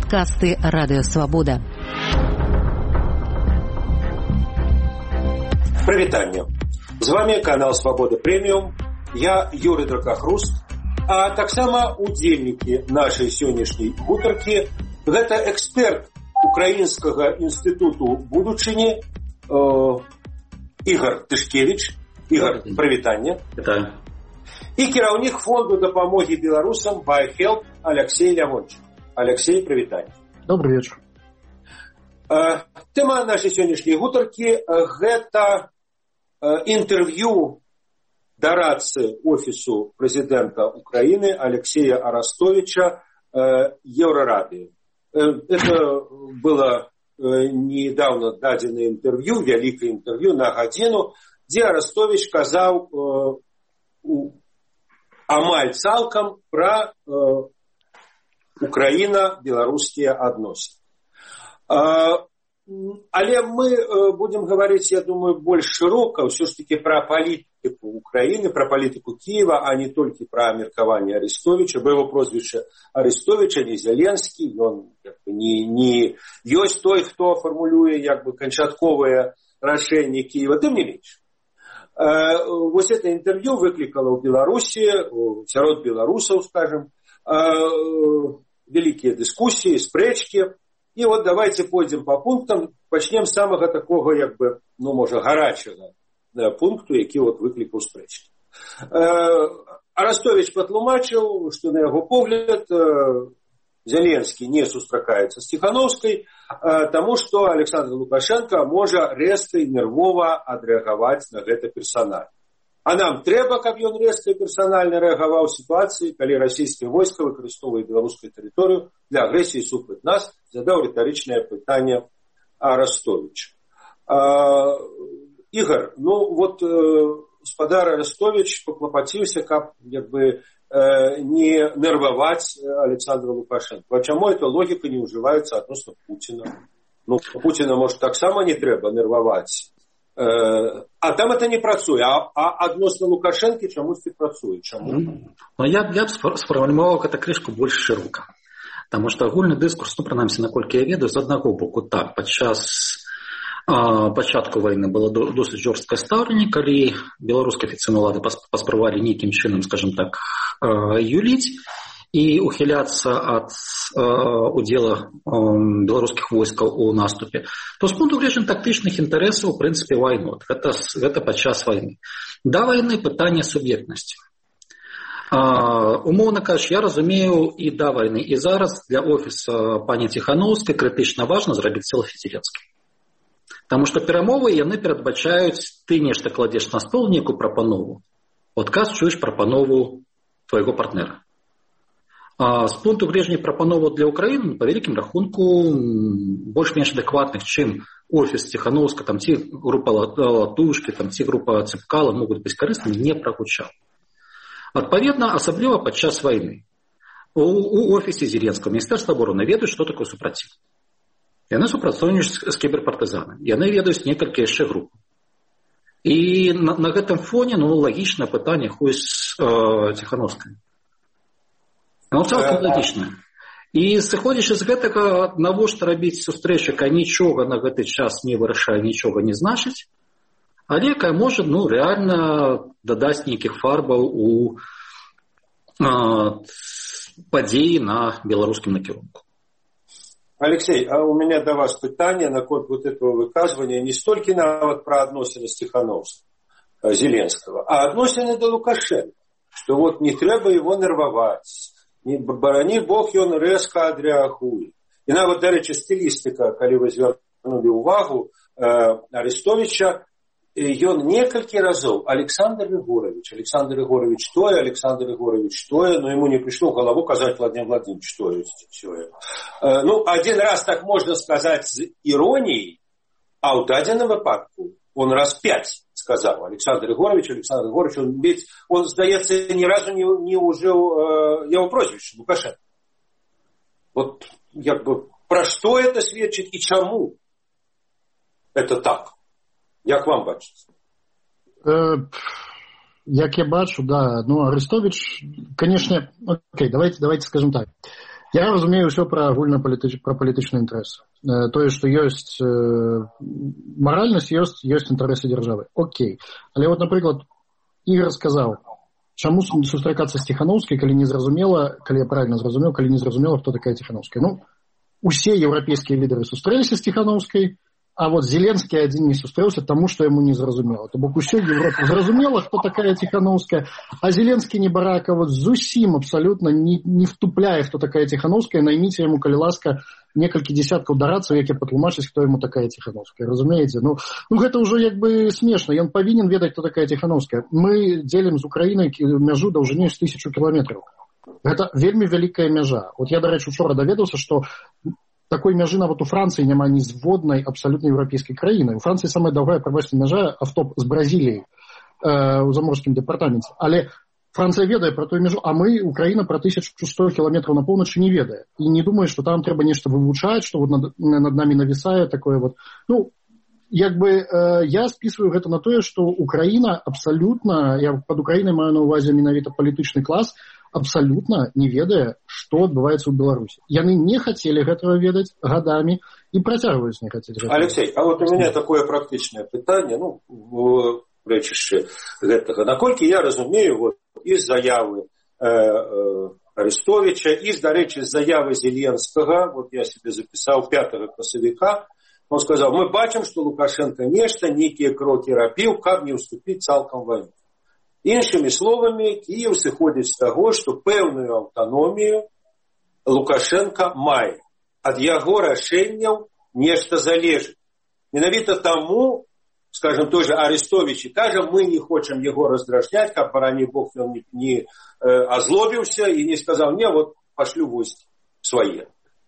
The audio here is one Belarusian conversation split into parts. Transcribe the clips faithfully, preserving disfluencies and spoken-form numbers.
Падкасты Радыё Свабода. Прывітанне. З вами канал Свабода Прэміум. Я Юрый Дракахруст, а таксама удзельнікі нашай сённяшняй гутаркі гэта эксперт Украінскага інстытуту будучыні э, Ігор Тышкевіч. Ігор, прывітанне. Вітаю. І кіраўнік фонду дапамогі беларусам BioHelp Алексей Лявончык. Алексей, прывітанне. Добрый вечер. Э, тэма нашай сённяшняй гутаркі гэта э, інтэрв'ю дарадцы офісу прэзідэнта Украіны Алексея Арастовича э, Еўрарадыё. Э, это было э, недавно дадзенае інтэрв'ю, вялікае інтэрв'ю на гадзіну, дзе Арастович казаў э, у, амаль цалкам пра э, Украіна-беларускія адносіны. Э, але мы э, будем гаварыць, я думаю, больш шырока ўсё ж таки пра палітыку Украіны, пра палітыку Кіева, а не толькі пра меркаванне Арестовича, бо его прозвішча Арестовича, не Зеленскі, ён як бы, не, не ёсць той, хто фармулюе як бы канчатковае рашэнне Кіева, тым не менш. Э, вось это інтэрв'ю выклікала ў Беларусі, сярод беларусаў, скажем, э, вялікія дыскусіі, спрэчкі. І вот давайте пойдем по пунктам, пачнем з самага такого, як бы, ну, можа, гарачага да, пункту, які вот выклікаў спрэчкі. Э, Арастович патлумачыў, што на яго погляд э, Зеленскі не сустракаецца з Ціхановскай, э, таму што Александр Лукашенко можа рэзка і нервова адрэагаваць на гэта персанальна. А нам трэба, каб ён рэзка і персанальна рэагаваў у сітуацыі, калі расійскія войска выкарыстоўваюць беларускую тэрыторыю для агрэсіі супраць нас, задаў рытарычнае пытанне Арастович. А, Ігор, ну вот э, спадар Арастович паклапаціўся, каб як бы э, не нерваваць Александра Лукашенко. А чаму эта логіка не ўжываецца адносна Пуціна? Ну, Пуціна, можа, таксама не трэба нерваваць. А там это не працуе, а, а адносна Лукашэнкі чамусьці працуе. Чаму? Ну, я, я б сфармуляваў гэта крышку больш шырока. Таму што агульны дыскурс, ну, прынамсі, наколькі я ведаю, з аднаго боку, так, падчас а, пачатку вайны было досыць жорсткае стаўленне, калі беларускія афіцыйныя ўлады паспрабавалі нейкім чынам, скажем так, а, юліць і ухіляцца ад э, удзела э, беларускіх войскаў у наступе, то з пункту гледжання тактычных інтарэсаў, у прынцыпе, вайну. Гэта, гэта падчас вайны. Да вайны пытанне суб'ектнасці. Э, умоўна кажучы, я разумею і да вайны, і зараз для офіса пані Ціхановскай крытычна важна зрабіць селфі Зеленскім. Таму што перамовы яны перадбачаюць, ты нешта кладзеш на стол нейкую прапанову, адказ чуеш прапанову твайго партнера. А з пункту гледжання прапановаў для Украіны, па вялікім рахунку, больш-менш адэкватных, чым офіс Ціхановска, там ці група Латушкі, там ці група Цыпкала могуць быць карыснымі, не прагучаў. Адпаведна, асабліва падчас вайны. У, у офісе Зеленскага Міністэрства абароны ведаюць, што такое супраціў. Яны супрацоўнічаюць з кіберпартызанамі. Яны ведаюць некалькі яшчэ груп. І на, на гэтым фоне, ну, лагічнае пытанне хуй з э, Ціхановскай. Ну, цалкам лагічна. І сыходзячы з гэтага, навошта рабіць сустрэчу, якая нічога на гэты час не вырашае, нічога не значыць, але якая можа, ну, рэальна дадаць нейкіх фарбаў у а, падзеі на беларускім накірунку. Алексей, а у меня до вас пытанне наконт вот этого выказывания не столькі нават пра адносіны з Ціхановскім, Зеленскага, а адносіны да Лукашенка, што вот не трэба его нерваваць. Не барані Бог, ён рэзка адрэагуе. І нават, дарэчы, стылістыка, калі вы звярнулі ўвагу э, Арестовича, ён некалькі разоў Александр Егорович, Александр Егорович тое, Александр Егорович тое, но ему не прыйшло ў галаву казаць Владимир Владимирович тое. Э, ну, один раз так можна сказаць з іроніяй, а ў дадзеным выпадку он раз пять сказал Александр Егорович, Александр Егорович, он ведь, он, сдается, ни разу не, не ужил э, его прозвище, Лукашенко. Вот, как бы, про что это сведчит и чему это так? Як вам бачится? Э, як я бачу, да, ну, Арестович, конечно, окей, давайте, давайте скажем так. Я разумею ўсё пра агульнапалітыч... пра палітычны інтарэс. Тое, што ёсць маральнасць, ёсць, ёсць інтарэсы дзяржавы. Окей. Але вот, напрыклад, Ігор сказаў, чаму сустракацца з Ціханаўскай, калі не зразумела, калі я правильно зразумеў, калі не зразумела, хто такая Ціханаўская. Ну, усе еўрапейскія лідары сустрэліся з Ціханаўскай, а вот Зеленскі адзін не сустрэўся, таму што яму не зразумела. То бок усё Европа зразумела, хто такая Ціханаўская, а Зеленскі небарака вот зусім абсалютна не, не втупляе, хто такая Ціханаўская, найміце яму, калі ласка, некалькі дзесяткаў дарадцаў, які патлумачаць, хто яму такая Ціханаўская. Разумееце? Ну, ну гэта ўжо як бы смешна. Ён павінен ведаць, хто такая Ціханаўская. Мы дзелім з Украінай мяжу даўжынёй з тысячу кіламетраў. Гэта вельмі вялікая мяжа. Вот я, дарэчы, учора даведаўся, што такой мяжы нават у Францыі няма ні зводнай абсалютна еўрапейскай краіны. У Францыі самая даўгая прабачце мяжа автоп з Бразіліяй э, у заморскім дэпартаменце. Але Францыя ведае пра тую мяжу, а мы, Украіна, пра тысячу сто кіламетраў на поўначы не ведае. І не думае, што там трэба нешта вывучаць, што вот над, над намі навісае такое вот. Ну, як бы э, я спісваю гэта на тое, што Украіна абсалютна, я пад Украінай маю на ўвазе менавіта палітычны клас, абсалютна не ведае, што адбываецца ў Беларусі. Яны не хацелі гэтага ведаць гадамі і працягваюць не хацець гэтага. Алексей, а вот у меня такое практычнае пытанне, ну, в рэчышчы гэтага. Наколькі я разумею, вот, і з заявы э, э, Арестовича, і, дарэчы, з заявы Зеленскага, вот я себе запісаў пятага красавіка, он сказаў, мы бачым, што Лукашенко нешта, нейкія крокі рабіў, каб не ўступіць цалкам вайну. Іншымі словамі, Кіеў сыходзіць з таго, што пэўную аўтаномію Лукашенко мае. Ад яго рашэнняў нешта залежыць. Менавіта таму, скажем, той же Арестович кажа, мы не хочам яго раздражняць, каб, барані Бог, ён не, не э, азлобіўся і не сказаў, не, вот пашлю вось свае. Э,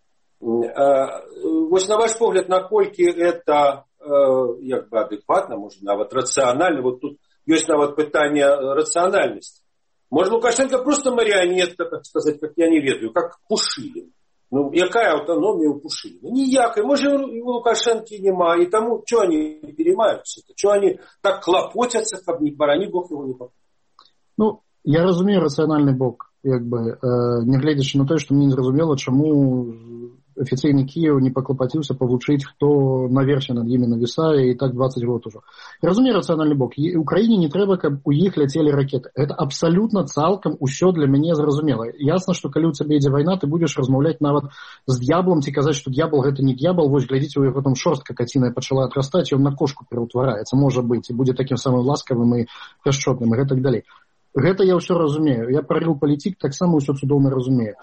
вось на ваш погляд, наколькі это э, як бы адэкватна, можа, нават рацыянальна, вот тут ёсць нават пытанне рацыянальнасці. Может, Лукашенко просто марионетка, так сказать, как я не ведаю, как Пушилин. Ну, якая аўтаномія у Пушилина? Ніякай. Может, у Лукашенко нема. И тому, что они переймаются? Что они так клопотятся, как не барани Бог его не попал? Ну, я разумею рацыянальны бок, як бы, э, не гледзячы на то, что мне не зразумела, чаму афіцыйны Кіеў не паклапаціўся павучыць, хто наверсе над імі навісае, і так двадцать год ужо. Я разумею рацыянальны бок. І Украіне не трэба, каб у іх ляцелі ракеты. Гэта абсалютна цалкам усё для мяне зразумела. Ясна, што калі ў цябе ідзе вайна, ты будзеш размаўляць нават з д'яблам, ці казаць, што д'ябл гэта не д'ябл, вось глядзіце, у яго там шорстка каціная пачала адрастаць, і ён на кошку пераўтвараецца, можа быць, і будзе такім самым ласкавым і пяшчотным, і гэтак далей. Гэта я ўсё разумею. Я парыл палітик, таксама ўсё цудоўна разумею.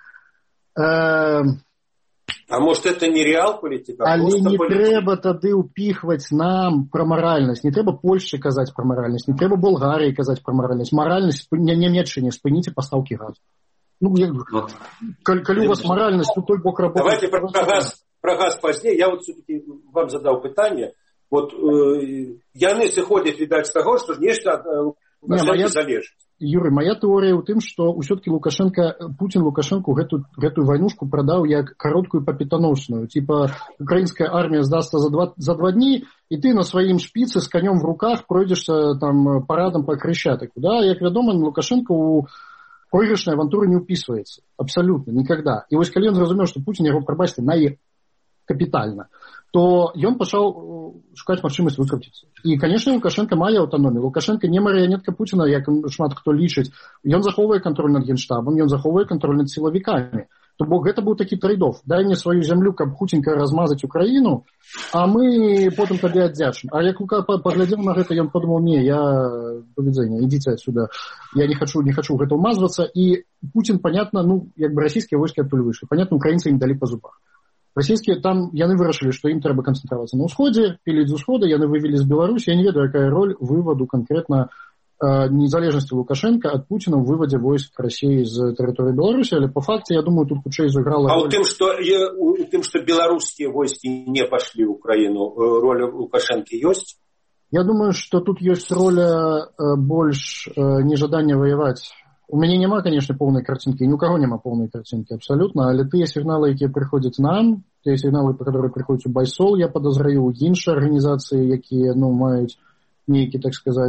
Э... А может, это не реал-політика? Але не політика? Трэба тады ўпіхваць нам пра маральнасць. Не трэба Польшчы казаць пра маральнасць, не трэба Болгарыі казаць пра маральнасць. Маральнасць Нямецчыне, спыніце пастаўкі газу. Ну, як... вот. калі, калі у вас маральнасць, то той бок работы... Давайте про, про, газ, про газ позднее. Я вот все-таки вам задал пытанне. Вот э, яны сыходзяць, відаць, з таго, што нешта ад Лукашэнкі залежыць. Юрый, моя тэорыя ў тым, што ўсё-таки Лукашенко, Путин Лукашенку гэту, гэтую вайнушку прадаў як кароткую папітаносную. Типа, украінская армія здасца за два, за два дні, і ты на сваім шпіцы з канём в руках пройдзешся там парадам па Хрещатыку. Да? Як вядома, Лукашенко ў пройгрышнай авантуры не ўпісваецца. Абсалютна, никогда. І вось калі ён зразумеў, што Путин яго, прабачце, нае капітальна, то ён пачаў шукаць магчымасць выкруціцца. І, канешне, Лукашенко мае аўтаномію. Лукашенко не марыянетка Пуціна, як шмат хто лічыць. Ён захоўвае кантроль над генштабам, ён захоўвае кантроль над сілавікамі. То бок гэта быў такі трейд-офф. Дай мне сваю зямлю, каб хутенька размазаць Украіну, а мы потым табе аддзячым. А як Лука паглядзеў на гэта, ён падумаў, не, я до відзення, ідзіце адсюда. Я не хочу, не хочу гэта ўмазвацца. І Путін, понятно, ну, як бы расійскія войскі адтуль выйшлі. Понятно, украінцы ім далі па зубах. Расійскія там яны вырашылі, што ім трэба канцэнтравацца на ўсходзе, піліць з усхода, яны вывелі з Беларусі. Я не ведаю, якая роль вываду канкрэтна э, незалежнасці Лукашенка ад Пуціна ў вывадзе войск Расіі з тэрыторыі Беларусі, але па факце, я думаю, тут хутчэй зыграла... А ў тым, што, у тым, што беларускія войскі не пашлі ў Украіну, роля Лукашэнкі ёсць? Я думаю, што тут ёсць роля э, больш э, нежадання ваяваць. У мяне няма, конечно, поўнай карцінкі, ні ў каго няма поўнай карцінкі, абсалютна, але тыя сігналы, якія прыходзяць нам, тыя сігналы, па которые прыходзяць у Байсол, я падазраю ў іншыя арганізацыі, якія, ну, маюць нейкі, так сказаць,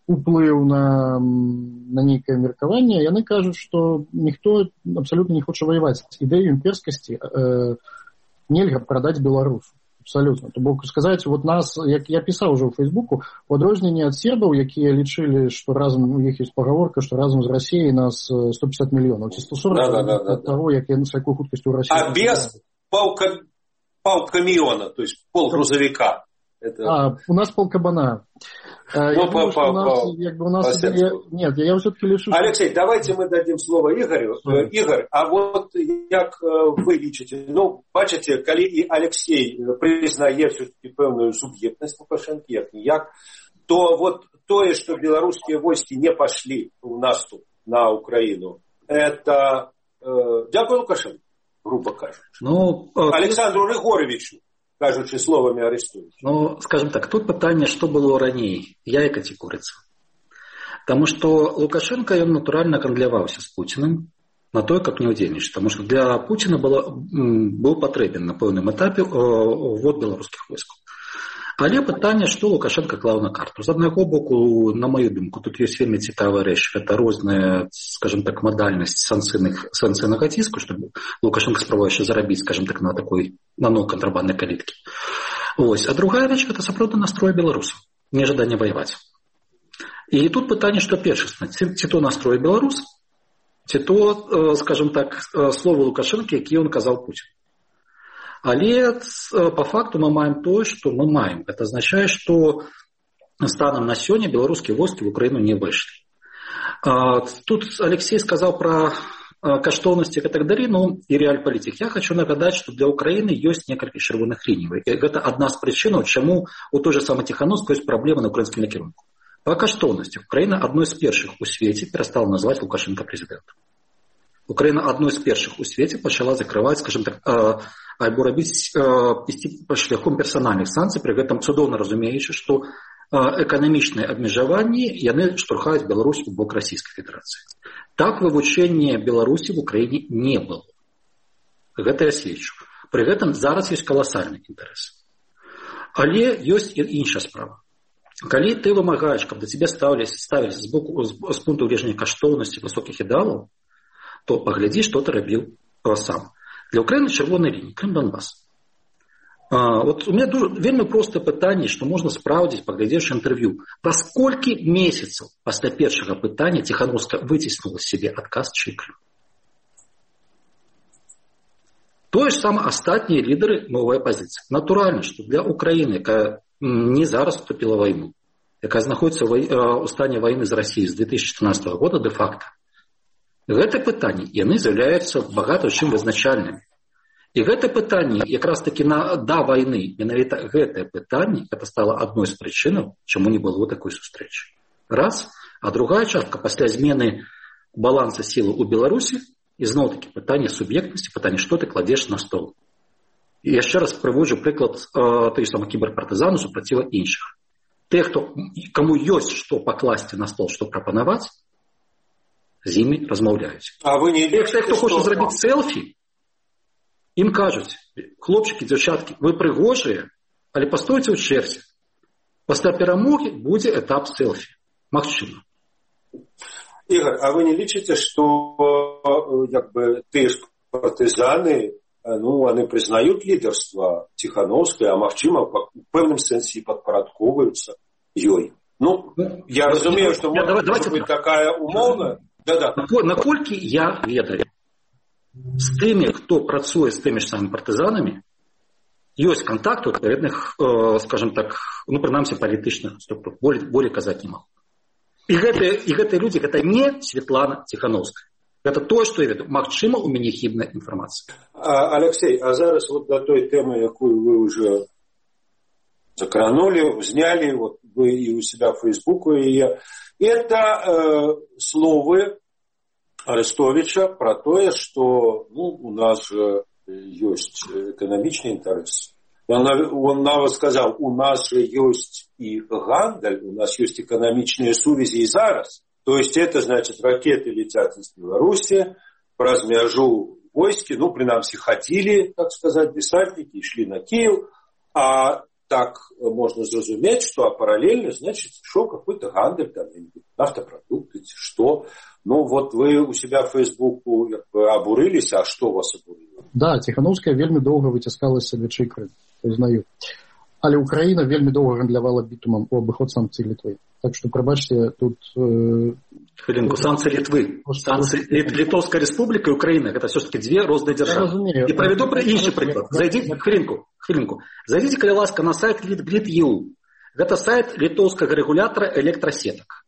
уплыў на, на нейкае меркаванне, яны кажуць, што ніхто абсалютна не хоча ваяваць. Ідэю імперскасці э, нельга прадаць беларусу. Абсолютно. То бок сказаць, вот нас, як я пісаў уже ў Фейсбуку, у адрозненне ад сербаў, якія лічылі, што разам у іх ёсць пагаворка, што разам з Расіяй нас сто пятьдесят мільёнаў, ці сто сорок, да, да, да, ад таго, як яны з якой хуткасцю ў Расіі. А без паўка, паўкаміёна, то есть полгрузовика. Это... А, у нас полкабана. Ну, по, по, у нас, по, як бы у нас я, нет, я все-таки лишу. Алексей, давайте мы дадим слово Игорю. Mm. Игорь, а вот як вы лічыце, ну, бачите, калі и Алексей признае все-таки пэўную субъектность Лукашенко, як ніяк, то вот тое, что белорусские войски не пошли в наступ на Украину, это э, дякую Лукашенко, грубо кажучи. Ну, Александру Григоровичу. Кажучи словами Арестовича. Ну, скажем так, тут пытанне, што было раней, яйка ці курыца. Таму што Лукашенко, ён натуральна гандляваўся з Пуціным на тое, как не ўдзельнічаць. Таму што для Пуціна было, быў патрэбен на пэўным этапе ввод беларускіх войскаў. Але пытанне, што Лукашенко клаў на карту. З аднаго боку, на маю думку, тут ёсць вельмі цікавая рэч. Гэта розная, скажем так, мадальнасць санкцыйнага ціску, што Лукашенко спрабуе яшчэ зарабіць, скажем так, на такой нано кантрабанднай каліткі. Ось. А другая рэч, гэта сапраўдны настрой беларусаў, нежаданне ваяваць. І тут пытанне, што першасна, ці, ці то настрой беларусаў, ці то, скажем так, словы Лукашенко, які ён казаў Пуціну. Але по факту мы маем тое, што мы маем. Это означае, што станам на сёння беларускія войскі в Украіну не выйшлі. Тут Алексей сказаў пра каштоўнасці і так далей, ну і рэальпалітык. Я хочу нагадаць, што для Украіны ёсць некалькі чырвоных ліній. Гэта адна з прычынаў, чаму у той же самой Тихановской ёсць праблемы на украінскім накірунку. Па каштоўнасці Украіна адной з першых у свеце перастала назваць Лукашенко прэзідэнтам. Украіна адной з першых у свеце пачала закрываць, скажем так, альбо рабіць ісці па шляхом персанальных санкцый, пры гэтым цудоўна разумеючы, што эканамічныя абмежаванні яны штурхаюць Беларусь у бок Расійскай Федэрацыі. Так вывучэнне Беларусі в Украіне не было. Гэта я сведчу. Пры гэтым зараз ёсць каласальны інтарэс. Але ёсць і іншая справа. Калі ты вымагаеш, каб да цябе ставіліся ставіліся з боку з пункту гледжання каштоўнасці высокіх ідэалаў, то паглядзі, што ты рабіў сам. Для Украины чырвонай лініі, Крым, Донбасс. А, вот у меня дуже, вельмі простае пытанне, што можна спраўдзіць, паглядзеўшы інтэрв'ю. Праз колькі месяцаў пасля першага пытання Тихановская выціснула з сябе адказ Чыклю. Тое ж самае астатнія лідары новай апазіцыі. Натуральна, што для Украіны, якая не зараз вступіла ў вайну, якая знаходіцца ў стане вайны з Расіяй з две тысячи четырнадцатого года дэ-факта, гэта пытанне, яны з'яўляюцца багата чым вызначальнымі. І гэта пытанне, якраз такі на, да вайны, менавіта гэтае пытанне, гэта стала адной з прычынаў, чаму не было такой сустрэчы. Раз. А другая частка, пасля змены баланса сілы ў Беларусі, ізноў-такі пытанне суб'ектнасці, пытанне, што ты кладзеш на стол. І яшчэ раз прыводжу прыклад э, той самой кіберпартызану супраціва іншых. Те, хто, каму ёсць што пакласці на стол, што прапанаваць, з імі размаўляюць. А вы не лічыце, хто хоча зрабіць селфі, ім кажуць: хлопчыкі, дзяўчаткі, вы прыгожыя, але пастойце ў чэрзе. Пасля перамогі будзе этап селфі. Магчыма. Игорь, а вы не лічыце, што як бы тыя ж партызаны, ну, они признают лидерство Тихановской, а магчыма, в пэўным сэнсе падпарадковваюцца ёй. Ну, я разумею, што может давайте быть такая умоўная. Да-да. Наколькі я ведаю, з тымі, хто працуе з тымі ж самымі партызанамі, ёсць контакт у адпаведных, э, скажем так, ну, прынамсі, палітычных структур. Болей, болей казаць не магу. І гэтыя, і гэтыя людзі, гэта не Светлана Тихановская. Гэта тое, што я ведаю. Магчыма, у мяне хібная інфармацыя. А, Алексей, а зараз вот до той темы, якую вы уже закранули, взняли, вот вы и у себя в Фейсбуку, и я. Это э, словы Арестовича про то, что ну, у нас же есть экономичный интерес. Он, он нам сказал, у нас же есть и гандаль, у нас есть экономичные сувязі и зараз. То есть это значит, ракеты летят из Беларуси, праз мяжу войски, ну, принамсі, ходили, так сказать, десантники, и шли на Киев, а так можно зразумець, што паралельна, значыць, ішоў какой-то гандаль, там, нафтапрадукты, ці што. Ну, вот вы у себя в Фейсбуку абурыліся, а што вас абурыла? Да, Ціхановская вельмі доўга выціскала з сябе чыкры, прызнаю. Але Украіна вельмі доўга гандлявала бітумам у абыход санкцый Літвы. Так што, прабачце, тут... Э... Хвилинку, санкции Литвы. Санкции Литовская республика и Украина. Это все-таки две разные державы. И проведу інший приклад. Зайдите, хвилинку, хвилинку. Зайдите, коли ласка, на сайт Litgrid точка и у. Это сайт литовского регулятора электросеток.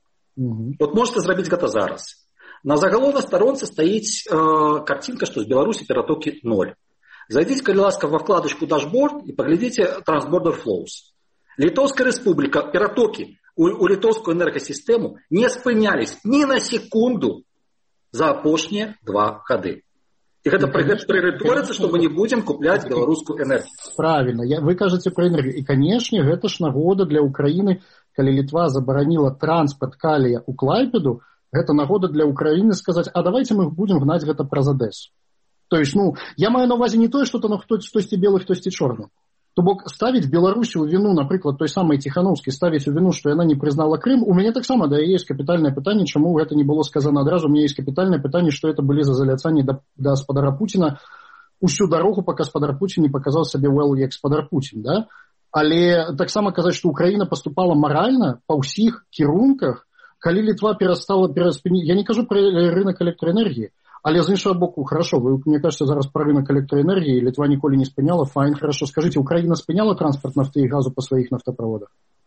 Угу. Вот можете зрабіць гэта зараз. На заголовной сторонце стоит э, картинка, что с Беларуси ператоки ноль. Зайдите, коли ласка, во вкладочку Dashboard и поглядите Transborder Flows. Литовская республика, ператоки у, у литовскую энергосистему не спынялись ни на секунду за апошнія два гады. И это прыгатворится, что мы не будем куплять белорусскую энергию. Правильно. Я, вы кажете про энергию. И, конечно, это ж нагода для Украины, когда Литва забаранила транспорт калия у Клайпеду, это нагода для Украины сказать, а давайте мы будем гнать это про Одессу. То есть, ну, я маю на увазі не то, что там хтось хтось белый, хтось чорный. То бок ставіць Беларусі ў віну, напрыклад, той самай Ціхановскай, ставіць у віну, што яна не прызнала Крым, у мяне таксама, да, есть капітальнае пытанне, чаму гэта не было сказано адразу. У меня есть капітальнае пытанне, што это былі за заляцанні да, да гаспадара Пуціна усю дарогу, пока гаспадар Пуцін не паказаў сабе well, як гаспадар Пуцін, да? Але таксама казаць, што Украіна паступала маральна па ўсіх кірунках, калі Літва перастала пераспыніць. Я не кажу про рынок электроэнергіі, але з іншого боку, хорошо, вы, мне кажется, зараз про рынок электроэнергии Литва ніколі не спыняла, файн, хорошо. Скажите, Украина спыняла транспорт нафты и газу по своих нафтопроводах?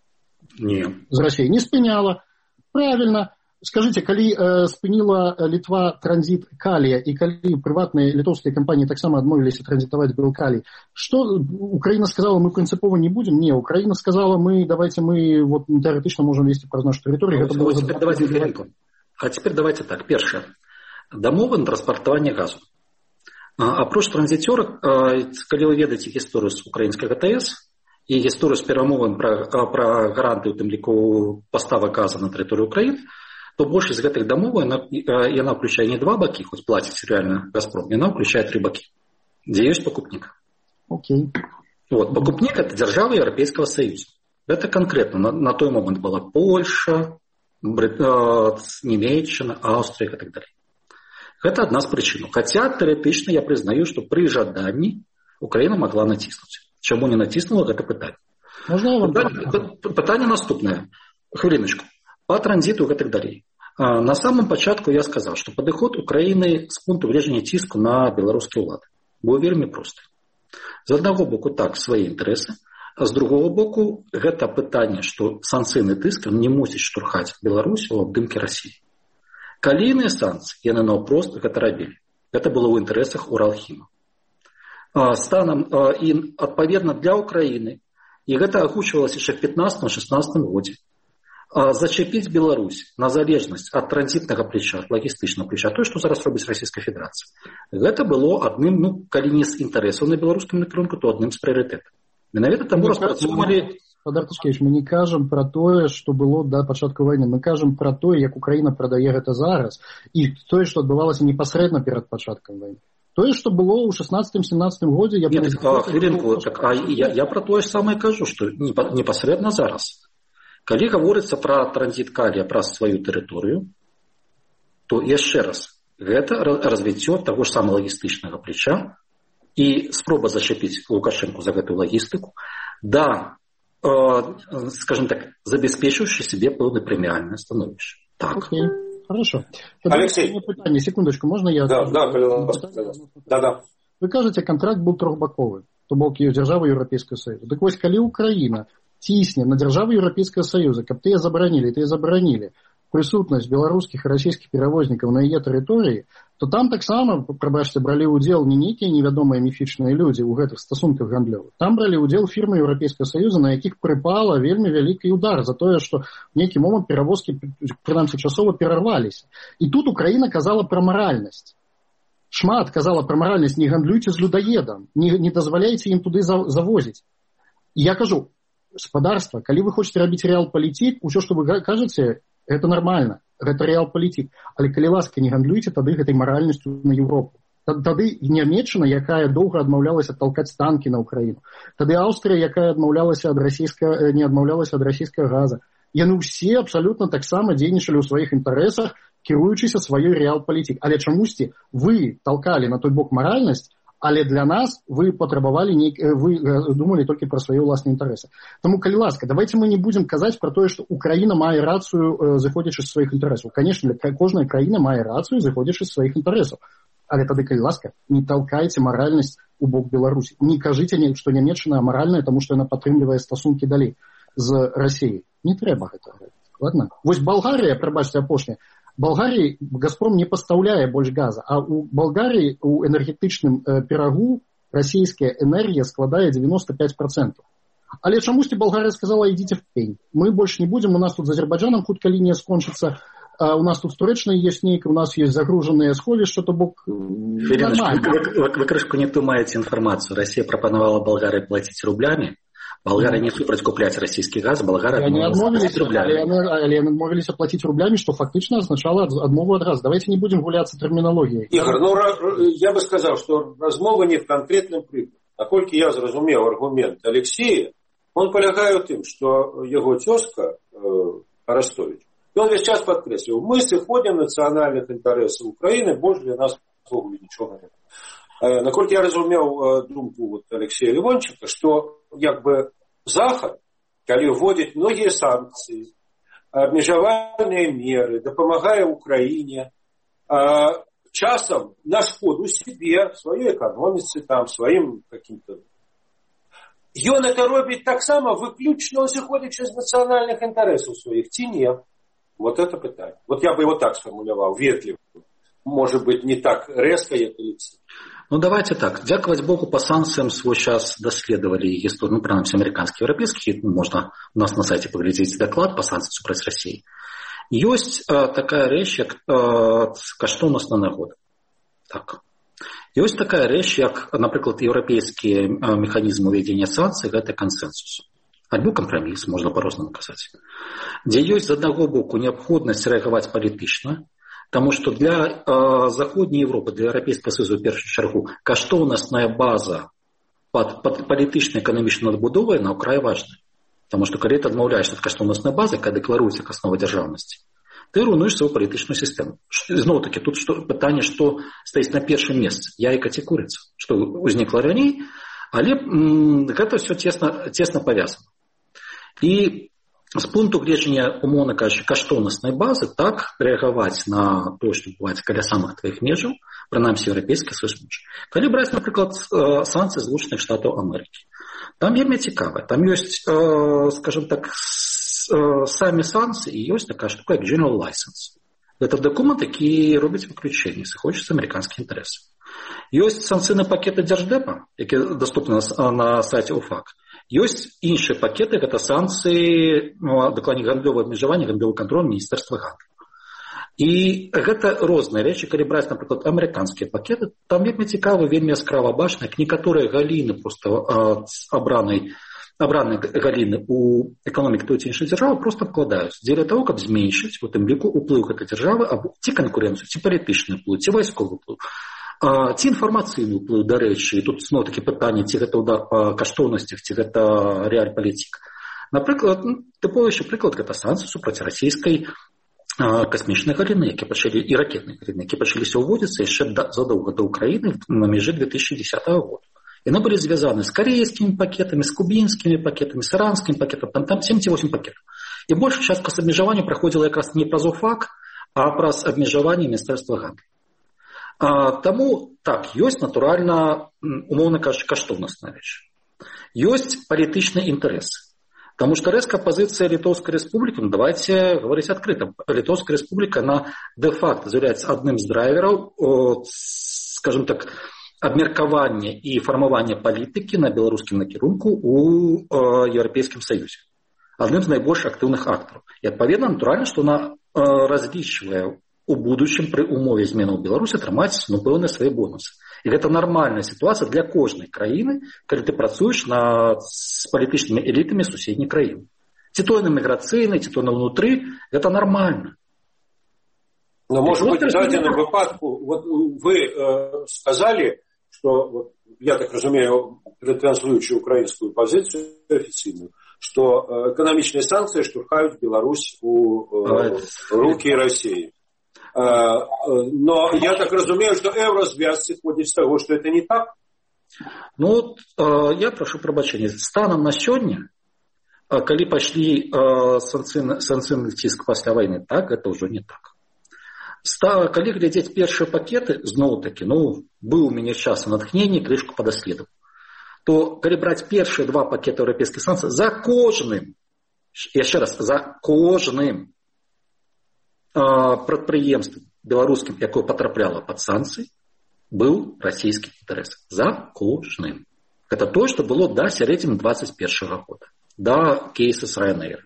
Нет. З России не спыняла. Правильно. Скажите, калі э, спыніла Литва транзит калия, и калі прыватные литовские компании так само адмовились транзитовать был калий, что Украина сказала, мы принципово не будем? Не, Украина сказала, мы, давайте мы вот теоретично можем вести про нашу территорию. А, это было теперь давайте, а теперь давайте так. Первое. Дамовы на транспартаванне газу. Апроч транзіцёрак, калі вы ведаеце гісторыю з украінскай ГТС і гісторыю з перамовамі пра, пра гаранты, у тым ліку паставак газа на тэрыторыю Украіны, то большасць з гэтых дамоваў яна, яна ўключае не два бакі, хоць плаціць рэальна Газпром, яна ўключае тры бакі, дзе ёсць пакупнік. Okay. Вот, пакупнік – это дзяржава Еўрапейскага Саюза. Это конкретно на, на той момент была Польша, Брит... Німеччына, Аўстрыя і так далее. Это одна з прычын. Хотя теоретично я признаю, что при жаданні Украина могла натиснуть. Чему не натиснула, это пытание. Пытание, пытание наступное. Хвилиночку. По транзиту и так далее. На самом початку я сказал, что подыход Украины с пункту гледжання ціску на беларускія ўлады быў вельмі просты. З аднаго боку так свае інтарэсы, а з другого боку гэта пытанне, што санкцыйны тыск не мусіць штурхаць Беларусь у абдымкі России. Калійныя санкцыі, яны наўпрост гэта рабілі. Гэта было ў інтарэсах Уралхіма. Станам і адпаведна для Украіны, і гэта агучвалася яшчэ ў пятнаццатым-шаснаццатым годзе, зачапіць Беларусь на залежнасць ад транзітнага плеча, лагістычнага плеча, той, што зараз робіць Расійская Федэрацыя. Гэта было адным, ну, калі не з інтарэсаў на беларускім накірунку, то адным з прыярытэтаў. Менавіта таму распрацоўвалі... Спадар Тышкевич, мы не кажем про тое, что было до початку войны. Мы кажем про тое, як Украина продае гэта зараз, и тое, что адбывалася непосредственно перед початком войны. Тое, что было ў шестнадцатым-семнадцатым годзе... Я Нет, а, хвилинку, так, а я, я про тое самое кажу, что непосредственно зараз. Калі гаворыцца про транзит калия праз сваю тэрыторыю, то яшчэ раз, гэта развіццё таго ж самого лагістычнага плеча и спроба зачапіць Лукашенко за гэтую лагістыку, да, скажем так, забеспечивающий себе полное премиальное становище. Так. Окей, хорошо. Алексей. Питание, секундочку, можно я... Да, да, да, да. Вы кажете, контракт был трохбаковый, то бок держава Европейского Союза. Так вось, калі Украина тисне на державу Европейского Союза, каб тыя забаранили, тыя забаранили присутнасць беларускіх і расійскіх перавознікаў на яе тэрыторыі, то там таксама, прабачце, бралі ўдзел не нейкія невядомыя міфічныя людзі ў гэтых стасунках гандлёвых. Там бралі ўдзел фірмы Еўрапейскага Саюза, на якіх прыпала вельмі вялікі удар за тое, што в нейкі момант перавозкі, прынамсі часова, перарваліся. І тут Украіна казала пра маральнасць. Шмат казала пра маральнасць, не гандлюйце з людоедам, не, не дазваляйце ім туды завозіць. І я кажу, гаспадарства, калі вы хочаце рабіць рэал-палітык, усё, што вы кажаце, гэта нормально, гэта рэал-палітык. Але калі ласка, не гандлюйце тады гэтай маральнасцю на Европу. Тады Нямецчына, якая доўга адмаўлялася толкаць танкі на Украіну. Тады Аўстрыя, якая адмаўлялася ад расійскага, не адмаўлялася ад расійскага газа. Яны ўсе абсалютна таксама дзейнічалі ў сваіх інтарэсах, кіруючыся сваёй рэал-палітік. Але чамусьці вы толкалі на той бок маральнасць, але для нас вы патрабавалі, нейк... вы думалі толькі пра свае ўласныя інтарэсы. Таму, калі ласка, давайте мы не будзем казаць пра тое, што Украіна мае рацыю, зыходзячы з сваіх інтарэсаў. Канешне, кожная краіна мае рацыю, зыходзячы з сваіх інтарэсаў. Але тады, калі ласка, не толкайце маральнасць у бок Беларусі. Не кажыце, што Нямецчына маральная, таму што яна падтрымлівае стасункі далей з Расіяй. Не трэба гэта рабіць. Ладно? Вось Балгарыя, прабачце апошняе, Болгарии «Газпром» не поставляет больше газа, а у Болгарии у энергетичным э, пирогу российская энергия складает девяносто пять процентов. Але чамусьці Болгария сказала, идите в пень. Мы больше не будем, у нас тут с Азербайджаном хутка линия скончится, а у нас тут с Туречной есть нейка, у нас есть загруженные сховища, то бок нормально. Вы, вы, вы крышку не думаете информацию. Россия пропоновала Болгарии платить рублями. Болгария не супраць купляць расійскі газ, Болгария адмовіліся рублями. Але яны адмовіліся платіць рублями, что фактично означало отмову от газа. Давайте не будем гуляться терминологией. Игорь, ну я бы сказал, что размова не в конкретном прикладе. Наколькі я зразумеў аргумент Алексея, он полягае ў тым, што яго цёзка э, Арестович, и он весь час подкреслил, мы сыходим национальных интересов Украины, больше для нас ввогуле нічога не. Э, наколькі я разумеў э, думку вот, Алексея Левончика, что як бы Захад, калі вводзіць многія санкцыі, абмежавальныя меры, дапамагае Украіне, часам на шкоду себе, сваёй эканоміцы, там, сваім каким-то. Ён это робіць таксама выключна зыходзячы з нацыянальных інтарэсаў сваіх, ці не? Вот это пытанне. Вот я бы его так сформуляваў, ветліва. Может быть, не так резко, як Алексей. Ну, давайте так. Дяковать Богу, по санкциям свой час доследовали историю, ну, принаймні, американские, европейские. Ну, можно у нас на сайте поглядеть доклад по санкциям супраць России. Есть э, такая речь, как э, каштоўнасны нагод. Так. Есть такая речь, как, например, европейские э, механизмы уведения санкций, это консенсус. Альбо компромисс, можно по-рознаму казаць. Где есть, с одного боку, необходимость реагировать политично, потому что для э, Заходней Европы, для Европейского Союза, в первую чергу, каштоўнасная база под, под палітычнай эканамічнай надбудовай на край важна. Потому что когда ты адмаўляешься от каштоўнаснай базы, когда декларуется как основа державности, ты руйнуешь свою палітычную систему. Зноў-таки, тут что, пытанне, что стоит на первом месте. Яйка ці курица. Что возникло раней, але м, это все тесно, тесно повязано. И з пункту гледжання, умоўна кажучы, каштоўнаснай базы, так рэагаваць на тое, што бывае каля самых тваіх межаў, прынамсі Еўрапейскі Союз можа. Калі браць, напрыклад, санкцыі Злучаных Штатаў Амерыкі, там вельмі цікава. Там ёсць, скажем так, самі санкцыі, і ёсць такая штука, як General License. Гэта дакумент, які робіць выключэнне, сыходзіць з амерыканскіх інтарэсаў. Ёсць санкцыйныя пакеты Дзярждэпа, якія даступны на сайце УФАК. Ёсць іншыя пакеты, гэта санкцыі, ну, дакладней гандлёвае абмежаванне, гандлёвы кантроль Міністэрства гандлю. І гэта розныя рэчы, калі браць, напрыклад, амерыканскія пакеты, там вельмі цікава, вельмі яскрава бачна, як некаторыя галіны проста абранай, абранай галіны ў эканомікі той ці іншай дзяржавы проста абкладаюць дзеля таго, каб зменшыць у тым ліку ўплыў гэтай дзяржавы або ці канкурэнцыю, ці палітычны ўплыў, ці вайсковы ўплыў. Ці інфармацыйны ўплыў, дарэчы, і тут зноў такі пытанне, ці гэта ўдар па каштоўнасцях, ці гэта рэальпалітыка. Напрыклад, тыповы яшчэ прыклад, гэта санкцыі супраць расійскай касмічнай галіны, якія пачалі, і ракетнай галіны, якія пачаліся ўводзіцца яшчэ задоўга да Ўкраіны на мяжы две тысячи десятого года. Яны былі звязаны з карейскімі пакетамі, з кубінскімі пакетамі, з іранскімі пакетамі, там, там семь ці восемь пакетаў. І большая частка з абмежавання праходзіла якраз не праз УФАК, а праз абмежаванне Міністэрства гандлю. А, таму, так, ёсць, натуральна, умоўна кажучы, каштоўнасная рэч. Ёсць палітычныя інтарэсы. Таму што рэзкая пазіцыя Літоўскай рэспублікі, ну, давайте говорить адкрыта, Літоўская рэспубліка, она дэ-факта з'яўляецца адным з драйвераў, о, скажем так, абмеркавання і фармавання палітыкі на беларускім накірунку ў Еўрапейскім Саюзе. Адным з найбольш актыўных актараў. І, адпаведна, натуральна, што она разлічвае у будучым пры умове зменаў Беларусі атрымаць, ну, пэўныя свае бонусы. І гэта нармальная сітуацыя для кожнай краіны, калі ты працуеш над з палітычнымі элітамі суседняй краіны. Ці то на міграцыйнай, ці то на ўнутры, гэта нармальна. Но, может быть, в даденому выпадку, вот вы э, сказали, что, вот, я так разумею, ретранслюючи украинскую позицию официальную, что экономичные санкции штурхают Беларусь у э, руки России. Э, но я так разумею, что Еврозв'яз исходит из того, что это не так. Ну, э, я прошу прощения. Станом на сегодня, э, коли пошли э, санкційний, санкційний тиск після війни, так, это уже не так. Стало, коли глядеть першие пакеты, знову таки, ну, был у меня час натхнение, крышку подоследовал, то, коли брать первые два пакета европейских санкций, за кожным, я еще раз, за кожным э, предприемством белорусским, якое потрапляло под санкции, был российский интерес. За кожным. Это то, что было до середины двадцать первого года, до кейса с Ryanair.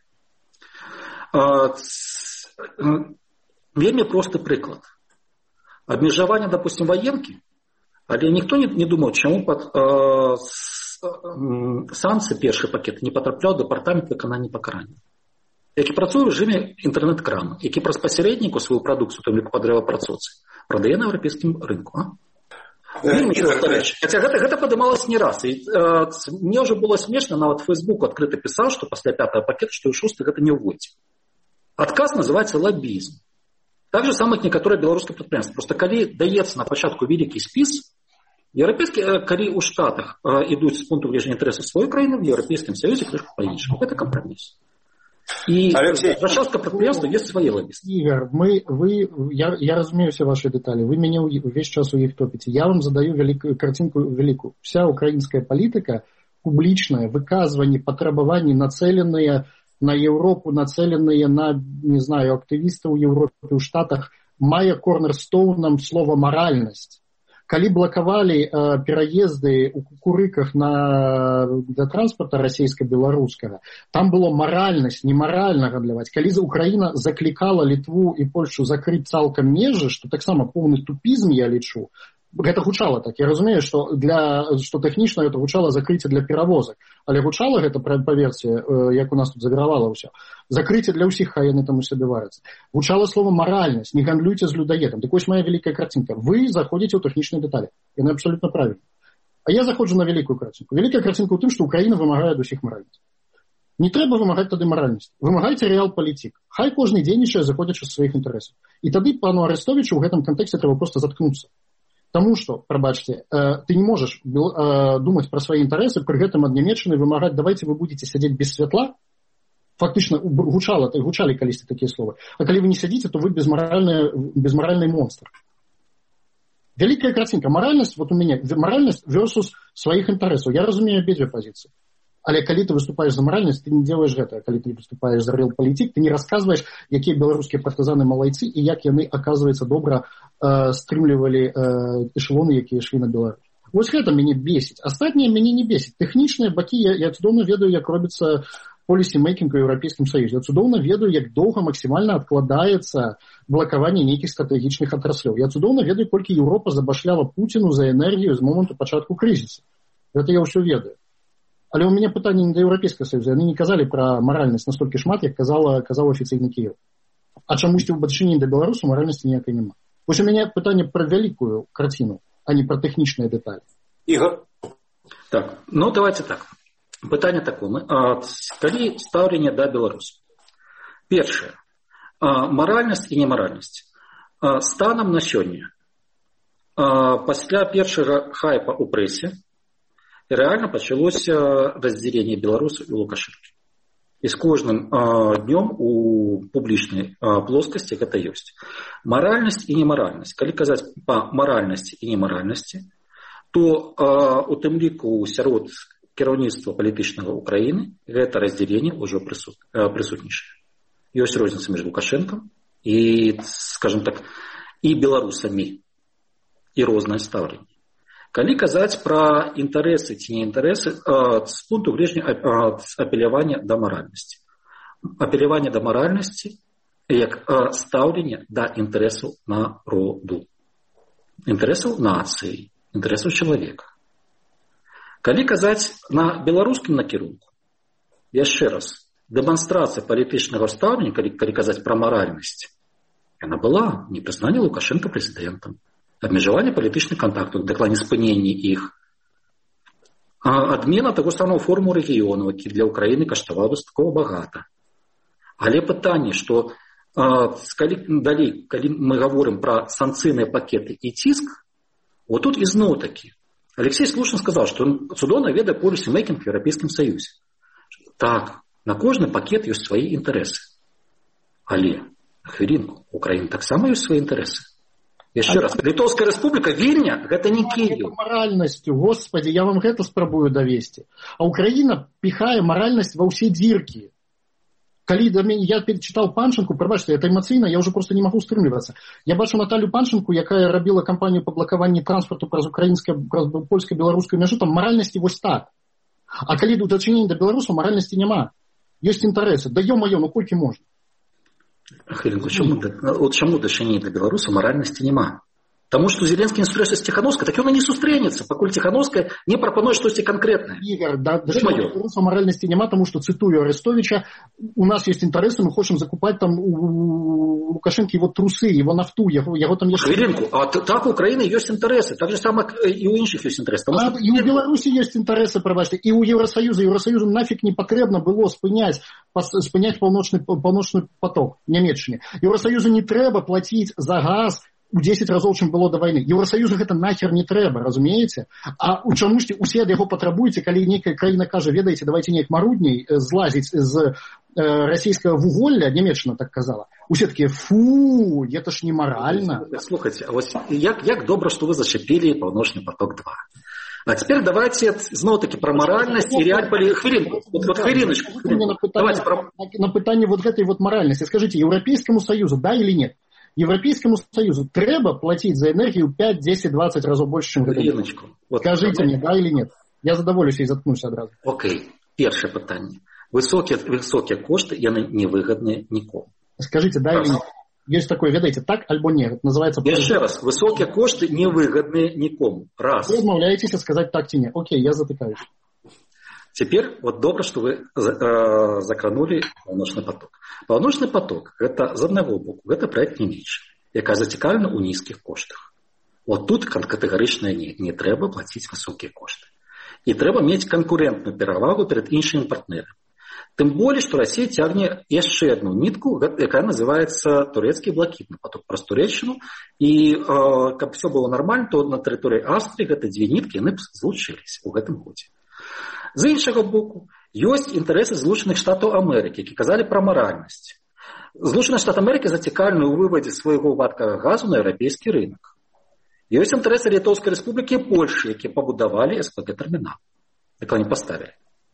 Э, Вельмі просты прыклад. Абмежаванне, допустим, военки, але ніхто не, не думаў, чаму пад э, санкцыі першы пакет не патрапляў дэпартамент выканання пакарання, які працуе ў рэжыме інтэрнэт-крамы, які праз пасярэдніку сваю прадукцыю, там ліку падрэвапрацоўцы, прадае на еўрапейскім рынку. А? Хаця гэта, гэта падымалася не раз. І, э, мне ўжо было смешна, нават Фейсбук адкрыта пісаў, што пасля пятого пакета, што і шосты гэта не ўводзіць. Адказ называецца лоббізм. Так же самое некоторые белорусские предприятия. Просто коли дается на початку великий спис, европейские, коли у Штатах э, идут с пункту гледжання интересов своей краины, в Европейском Союзе крышку поменьше. Это компромисс. И рашавское предприятство есть свои лоббисты. Игорь, мы, вы, я, я разумею все ваши детали. Вы меня весь час у них топите. Я вам задаю великую, картинку великую. Вся украинская политика публичная, выказывания, потребования, нацеленные на Европу, нацеленные на, не знаю, активистов в Европе, в Штатах, мае корнерстоуном слово «моральность». Коли блоковали э, переезды у кукурыках на, для транспорта российско-белорусского, там было моральность, не морально гандляваць. Коли Украина закликала Литву и Польшу закрыть цалкам межы, что так само полный тупизм я лечу, гэта гучала так. Я разумею, што для што тэхнічна гэта гучала закрыцце для перавозак, але гучала гэта па версіі, як у нас тут завіравала ўсё. Закрыцце для ўсіх, хай яны там у сябе варацца. Гучала слово маральнасць, не гандлюйце з людоедам. Так вось моя вялікая картинка. Вы заходзіце ў тэхнічныя дэталі. Яны абсолютно правильно. А я заходжу на вялікую картинку. Вялікая картинка ў тым, што Украіна вымагае ад усіх маральнасць. Не трэба вымагаць тады маральнасць. Вымагайце рэал-палітик. Хай кожны дзейнічае, заходзячы з сваіх інтарэсаў. І тады пану Арестовичу ў гэтым кантэксце трэба проста заткнуцца. Тому что, пробачьте, э, ты не можешь э, думать про свои интересы, при этом от Німеччины вымагать, давайте вы будете сидеть без святла. Фактично, гучало, гучали колись такие слова. А когда вы не сидите, то вы безморальный, безморальный монстр. Великая картинка. Моральность, вот у меня, моральность versus своих интересов. Я разумею обе позиции. Але калі ты выступаешь за моральность, ты не делаешь гэта. Калі ты выступаешь за реал-палітик, ты не рассказываешь, якія беларускія партызаны малайцы і як яны, оказывается, добра э, стрымлівалі э, эшелоны, якія ішлі на Беларусь. Вось гэта мяне бесіць. Астатнія мяне не бесіць. Тэхнічныя бакі, я, я цудоўна ведаю, як робіцца полісі-мейкінг у Еўрапейскім Саюзе. Я цудоўна ведаю, як доўга максімальна адкладаецца блакаванне нейкіх стратэгічных атраслёў. Я цудоўна ведаю, колькі Еўропа забашляла Пуціну за энергію з моманту пачатку крызісу. Гэта я ўсё ведаю. Але у меня пытанне не до Еўрапейскага Саюза. Яны не казалі пра маральнасць настолькі шмат, як казала, казаў афіцыйны Кіеў. А чамусьці ў дачыненні да Беларусу маральнасці ніякай няма. Вось у мяне пытанне пра вялікую карціну, а не пра тэхнічныя дэталі. Ігор? Так, ну давайте так. Пытанне такое. Калі стаўленне да Беларусі? Першае. Маральнасць і немаральнасць. Станам на сёння. Пасля першага хайпа ў прэсе и реально началось разделение Беларуси и Лукашенко. И с каждым э, днем у публичной э, плоскости это есть. Моральность и неморальность. Коли казать по моральности и неморальности, то э, у тым ліку сярод кіраўніцтва палітычнага Украины это разделение уже присут, э, присутнейшее. Есть разница между Лукашенко и, скажем так, и белорусами. И розное ставление. Калі казаць пра інтарэсы ці не інтарэсы з пункту гледжання апелявання да маральнасці. Апеляванне да маральнасці як стаўленне да інтарэсаў народу. Інтарэсаў нацыі, інтарэсаў чалавека. Калі казаць на беларускім накірунку, яшчэ раз, дэманстрацыя палітычнага стаўлення, калі, калі казаць пра маральнасць, Яна была непрызнанне Лукашенко прэзідэнтам, абмежаванне палітычных кантактаў, дакладней спыненне іх, адмена таго самого форму рэгіёну, які для Украіны каштаваў дастаткова багата. Але пытанне, што калі, далей, калі мы гаворым пра санкцыйныя пакеты і ціск, вот тут ізноў такі. Алексей слушна сказаў, што ён цудоўна ведае полісі-мейкінг в Еўрапейскім Саюзе. Так, на кожны пакет ёсць свае інтарэсы. Але, хвілінку, у Украіны таксама ёсць свае інтарэсы. Яшчэ раз, Літоўская рэспубліка, Вільня, гэта не Киев. Маральнасцю, господи, я вам гэта спрабую давесці. А Украіна піхае маральнасць ва ўсе дзіркі. Калі да мяне, я перечытаў Панченку, прабачце, это эмацыйна, я ўжо просто не магу стрымлівацца. Я бачу Наталью Панченку, якая рабіла кампанію па блакаванні транспарту праз украінскае, праз польска-беларускую мяжу, там маральнасці вось так. А калі ў дачыненні да беларусаў, маральнасці няма. Ёсць інтарэсы. Да ё-маё, ну колькі можна? Хвилинку, чому, от чому дачынення для беларусаў маральнасці няма? Таму што Зеленскі не сустрэўся з Ціхановскай, так ён і не сустрэнецца, пакуль Ціхановская не прапануе штосьці канкрэтнае. Ігор, да, да беларусаў маральнасці няма, таму што, цытую Арестовича, у нас есть інтарэсы, мы хочам закупаць там у Лукашэнкі его трусы, его нафту, яго, яго там ёсць... Хвилинку, а так у Украіны ёсць інтарэсы, так же сама і ў іншых ёсць інтарэсы. А, і ў Беларусі ёсць інтарэсы, прабачце, і ў Еўрасаюзу. Еўрасаюзу нафиг не патрэбна было спыняць, спыняць паўночны, паўночны поток Нямецчыне. Еўрасаюзу не трэба плаціць за газ у дзесяць разоў, чым было да вайны. Еўрасаюзу гэта нахер не трэба, разумееце? А у чамусьці усе ад яго патрабуеце, калі нейкая краіна кажа, ведаеце, давайте неяк марудней злазіць з э, расійскага вуголля, Нямецчына так казала. Усе такія, фу, гэта ж немаральна. Слухайте, а вось як, як добра, што вы зачапілі паўночны поток два. А теперь давайте зноў-таки про моральность и реаль поли... Хвилинку, вот, вот хвилиночку. На пытание, про... на пытание вот этой вот моральности. Скажите, Европейскому Союзу, да или нет? Европейскому Союзу трэба платить за энергию пять, десять, двадцать разов больше, чем это. Вот скажите мне, да или нет? Я задоволюсь и заткнусь одразу. Окей, первое питание. Высокие, высокие кошты, яны невыгодны никому. Скажите, да Раз. или нет? Есть такое, ведаете, так альбо нет. Это называется... Еще раз, высокие кошты невыгодны никому. Раз. Вы отмовляетесь сказать так или нет. Окей, я затыкаюсь. Теперь вот добро, что вы э, закранули паўночны поток. Паўночны поток, это з аднаго боку, это проект Нямеччыны, якая зацікавлена ў нізкіх коштах. Вот тут катэгарычна не, не трэба плаціць высокія кошты. І трэба мець канкурентную перавагу перад іншымі партнерамі. Тым болей, што Расія цягне яшчэ адну нітку, якая называецца турэцкі блакітны поток праз Турэччыну. І э, каб все было нормально, то на тэрыторыі Аўстрыі гэта дзве ніткі, яны б злучыліся ў гэтым годзе. З іншага боку, ёсць інтарэсы Злучаных Штатаў Амерыкі, які казалі пра маральнасць. Злучаныя Штаты Амерыкі зацікаўлены ў вывадзе свайго вадкага газу на еўрапейскі рынок. Ёсць інтарэсы Літоўскай рэспублікі і Польшы, якія пабудавалі эс пэ гэ-тэрмінал, як они паставілі.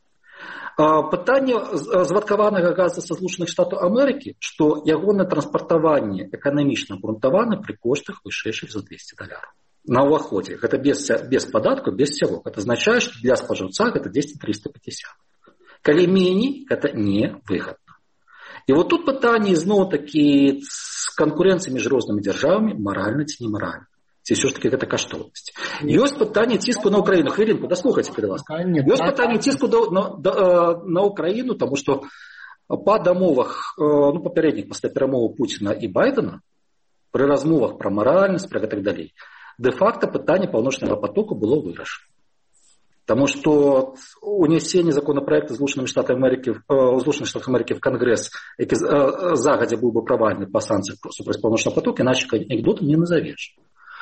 Пытанне звадкаванага газа са Злучаных Штатаў Амерыкі, што ягонае транспартаванне эканамічна абгрунтавана пры коштах вышэйшых за двесце даляраў. На ўваходзе. Гэта без, без падатку, без сцягу. Гэта азначае, што для спажыўца гэта дзесяць трыста пятьдесят. Калі меней, гэта не выгадна. І вот тут пытанне зноў-такі з канкурэнцыяй між рознымі дзяржавамі, маральна ці немаральна. Ці ўсё ж такі гэта каштоўнасць. Ёсць пытанне ціску на Украіну. Хвілінку, даслухайце, калі ласка. Ёсць пытанне ціску на, на, на Украіну, таму што па дамовах, ну, папярэдніх, пасля перамоваў Пуціна і Байдена, пры размовах пра маральнасць, пра гэтак далей, де-факто пытанне паўночнага потоку было вырашана. Таму што унесенне законопроекта Злучаных Штатаў Амерыкі, Злучаных Штатаў Амерыкі в Конгресс, які загадзя быў бы правальны па санкцыях супраць паўночнага потоку, іначе анекдотам не назавеш.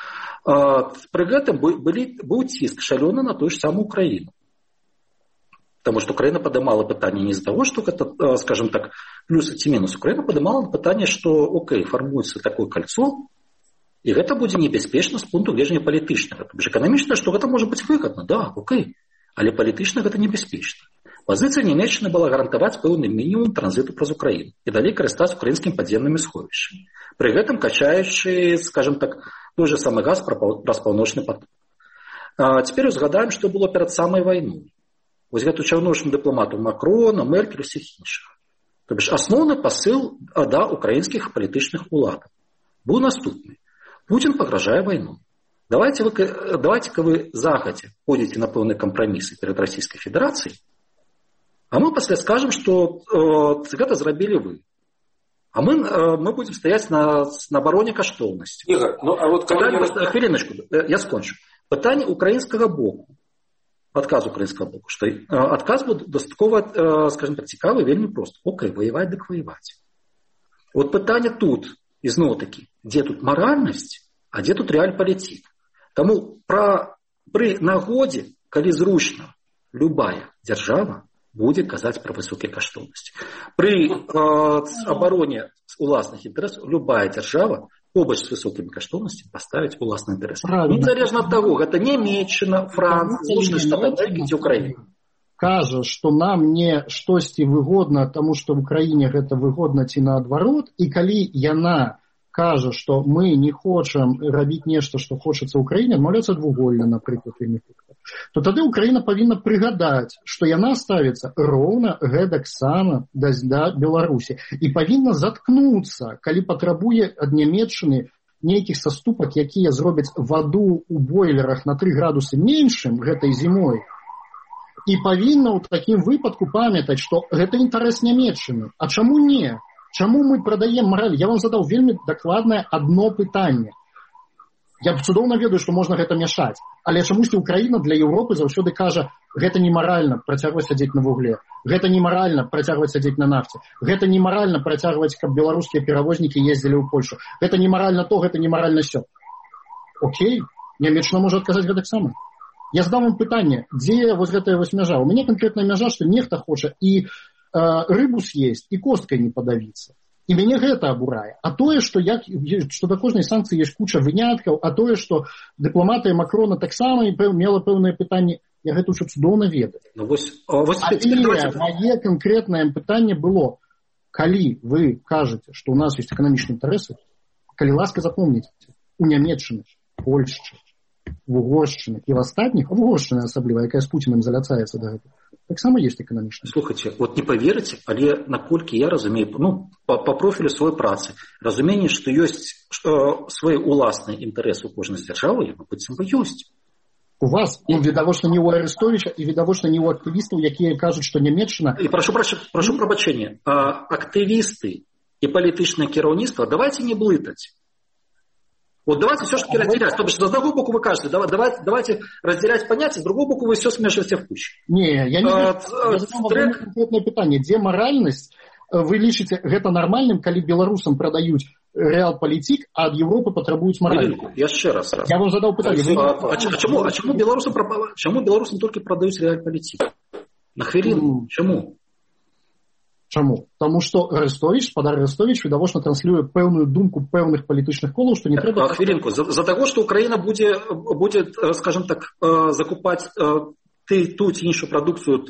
Пры гэтым былі, быў ціск шалёны на тую ж самую Украіну. Таму што Украіна падымала пытанне не з-за таго, што гэта, скажем так, плюс ці мінус. Украіна падымала пытанне, што, окей, фармуецца такое кольцо, і гэта будзе небяспечна з пункту гледжання палітычнага. Тому што эканамічна, што гэта можа быць выгадна, да, окей, але палітычна гэта небяспечна. Пазіцыя Нямецчыны была гарантаваць пэўны мінімум транзіту праз Украіну і далей карыстацца украінскімі падземнымі сховішчамі. Пры гэтым качаючы, скажем так, той же самы газ праз паўночны поток. А цяпер узгадаем, што было перад самай вайной. Вось гэту чаўночную дыпламату Макрона, Меркель, усіх іншых. То бишь асноўны пасыл да украінскіх палітычных уладаў быў наступны. Путин пагражае вайну. Давайте вы, давайте-ка вы загадзя ходзіце на пэўныя кампрамісы перад Расійскай Федэрацыяй, а мы пасля скажам, што э, гэта зрабілі вы. А мы, мы будем стаяць на, на абароне каштоўнасці. Ігор, ну, а вот Пытанне, я... хвіліночку, я скончу. Пытанне украінскага боку, адказ украінскага боку, што адказ быў дастаткова, скажем так, цікавы, вельмі проста. Окей, воевать дык воевать. Вот пытанне тут, ізноў-такі, дзе тут маральнасць, а дзе тут рэальпалітык. Таму пра, пры нагодзе, калі зручна, любая дзяржава будзе казаць пра высокія каштоўнасці. Пры э, абароне уласных інтарэсаў любая дзяржава побач з высокімі каштоўнасцямі паставіць уласны інтарэс. Незалежна ад таго, гэта Нямецчына, Францыя, Злучаныя Штаты Амерыкі ці Украіна. Кажа, што нам не штосьці выгодна, таму што в Украіне гэта выгодна ці наадварот, і калі яна кажа, што мы не хочам рабіць нешта, што хочацца ў краіне, адмаўляцца двугольна, напрыклад, вельмі хутка, то тады Украіна павінна прыгадаць, што яна ставіцца роўна гэтаксама да, да Беларусі і павінна заткнуцца, калі патрабуе ад Нямецчыны нейкіх саступак, якія зробяць ваду ў бойлерах на тры градусы меншым гэтай зімой, і павінна ў такім выпадку памятаць, што гэта інтарэс Нямецчыны. А чаму не? Чаму мы прадаем мараль? Я вам задаў вельмі дакладнае адно пытанне. Я цудоўна ведаю, што можна гэта мяшаць, але чамусьці Украіна для Еўропы заўсёды кажа, гэта немаральна працягваць сядзець на вугле, гэта немаральна працягваць сядзець на нафце, гэта немаральна працягваць, каб беларускія перавознікі ездзілі ў Польшу, гэта немаральна то, гэта немаральна сё. Окей, Нямецчына можа адказаць гэтаксама. Я задам вам пытанне, дзе вось гэтая вось мяжа? У мяне канкрэтная мяжа, што нехта хоча і рыбу съесть і косткай не падавіцца. І мяне гэта абурае. А тое, што, як, што да кожнай санкцыі ёсць куча выняткаў, а тое, што дыпламатыя Макрона таксама мела пэўнае пытанне, я гэта ўсё цудоўна ведаю. Ну, вось, вось, але давайте... мае канкрэтнае пытанне было, калі вы кажаце, што ў нас ёсць эканамічныя інтарэсы, калі ласка запомніце, у Нямецчыны, Польшчы, в Угоршчыны і в астатніх, в Угоршчыны асабліва, якая з Пуціным заляцаецца да гэтага, таксама ёсць эканамічна. Слухайце, вот не поверыце, але наколькі я разумею, ну, по, по профілю сваёй працы, разуменне, што ёсць што свае уласныя інтарэсы ў кожнай з дзяржавы, яно быццам бы ёсць. У вас, ну, відавочна не ў Арестовіча і відавочна не ў актывістаў, якія кажуць, што Нямецчына... І прашу, прашу, прашу прабачэння, актывісты і палітычнае кіраўніцтва давайте не блытаць. Вот давайте все-таки разделять. То есть, с одного боку вы кажете, давайте, давайте разделять понятия, с другого боку вы все смешиваете в кучу. Не, я не а, я задам трек... конкретное питание. Где моральность? Вы лічыце гэта нармальным, калі беларусам прадаюць рэалпалітык, а ад Европы патрабуюць моральніку? Я ще раз. раз. Я вам задаў пытанне. А, а, а, чаму, а чаму беларусам, чаму беларусам толькі прадаюць рэалпалітык? На хвіліну. Mm. Чаму? Чаму? Таму што Арестович, спадар Арестович, відавочна транслюе пэўную думку пэўных палітычных колаў, што не так, трэба... А хвілінку, за, за таго, што Украіна будзе, будзе, скажем так, закупаць ты, ту ці іншую прадукцыю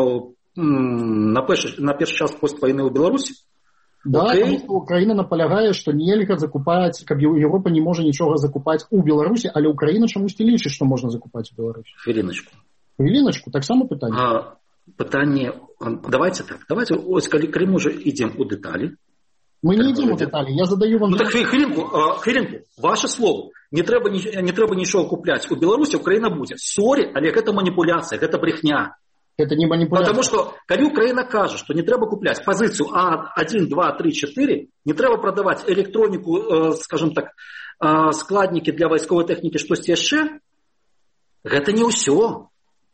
на першы, на першы час поствайны ў Беларусі? Да, таму што Украіна наполягае, што нельга закупаць, каб Еўропа не можа нічога закупаць у Беларусі, але Украіна чамусьці лічыць, што можна закупаць у Беларусі. Хвіліначку. Хвіліначку, таксама пытанне. А... Пытанне, давайте так, давайте, ось, калі, калі мы уже ідзем у дэталі. Мы не ідзем у дэталі, я задаю вам... Ну так, хвілінку, хвілінку, ваше слово, не трэба, не трэба нічого купляць. У Беларусі Украіна будзе. Сорі, але гэта маніпуляцыя, гэта брехня. Это не маніпуляцыя. Потому что, калі Украіна кажа, што не трэба купляць пазіцыю А один, два, три, четыре, не трэба прадаваць электроніку, скажем так, складнікі для вайсковай тэхнікі, штосьці яшчэ, гэта не ўсё.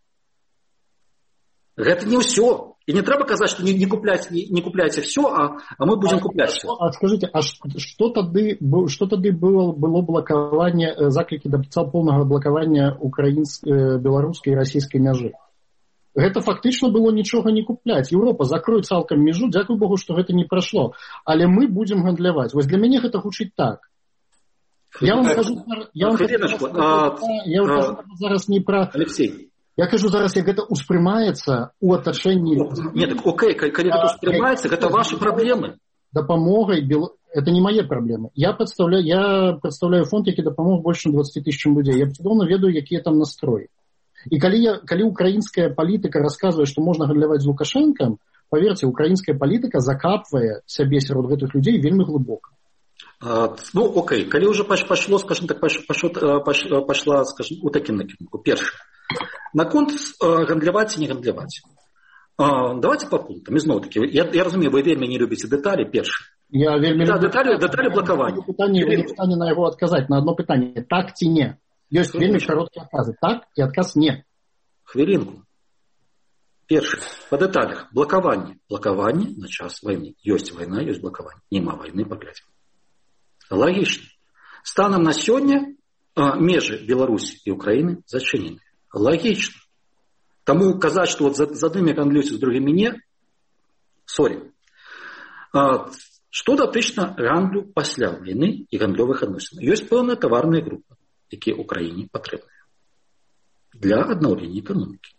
Гэта не ўсё. І не трэба казаць, што не, не, купляць, не, не купляйце все, а, а мы будзем купляць все. А скажите, а што тады, што тады было, было блакаванне, заклікі да поўнага блакавання украінскай, беларускай і расійскай мяжы? Гэта фактычна было нічога не купляць. Еўропа закрой цалкам мяжу, дзякуй Богу, што гэта не прайшло. Але мы будзем гандляваць. Вось для мяне гэта гучыць так. Я вам кажу, я вам кажу, я вам кажу зараз не пра... Алексей. Я кажу зараз, як гэта ўспрымаецца ў атачэнні... Не, так окей, калі гэта ўспрымаецца, гэта ваши праблемы. Дапамогай, это не мае праблемы. Я представляю, я представляю фонд, які дапамог больш чым двадцати тысячам людзей. Я цудоўна ведаю, якія там настроі. І калі, я, калі украінская палітыка расказвае, што можна гандляваць з Лукашэнкам, паверце, украінская палітыка закапвае сябе сярод гэтых людзей вельмі глыбока. А, ну, окей, калі ўжо пашло, скажем так, пашло, пашло, пашла, скажем, у такім накірунку. Першае. Наконт гандляваць і не гандляваць. А, давайте по пунктам. Ізноў такі, я, я разумею, вы вельмі не любіце дэталі. Першае. Я вельмі да, дэталі, дэталі блакавання. Пытанне не ў стане на яго адказаць на одно пытанне. Так ці не? Ёсць вельмі кароткія адказы. Так і адказ не. Хвілінку. Першае, па дэталях. Блакаванне. Блакаванне на час вайны. Ёсць вайна, ёсць блакаванне. Нема вайны, паглядзім. Лагічна. Станам на сёння а, межы Беларусі і Украіны зачынены. Лагічна. Таму казаць, што вот з, з аднымі гандлююць, з другімі не, сорі. А, што датычна гандлю пасля вайны і гандлёвых адносін. Ёсць пэўныя таварныя групы, якія Украіне патрэбныя для аднаўлення эканомікі.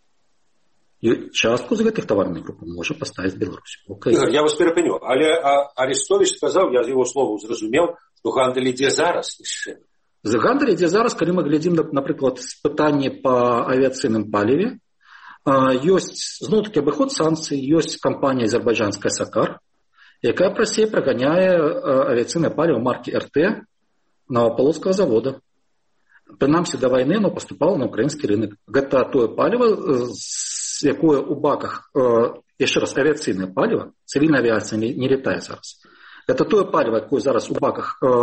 І частку з гэтых таварных груп можа паставіць Беларусь. Okay. Ігор, я вас перапыню, але Арестович сказаў, я з яго словаў зразумеў, што гандаль ідзе зараз яшчэ. За гандаль ідзе зараз, калі мы глядзім, напрыклад, пытанне па авіяцыйным паліве. Ёсць, зноў-такі, абыход санкцый, ёсць кампанія азербайджанская «Сакар», якая прасей праганяе авіяцыйнае паліва маркі эр тэ Новополоцкага завода. Прынамсі да вайны оно паступало на украінскі рынок. Гэта тое паліва, якое ў баках, яшчэ раз, авіяцыйнае паліва, цывільная авіяцыя не, не летае зараз. Гэта тое паліва, якое зараз у баках э,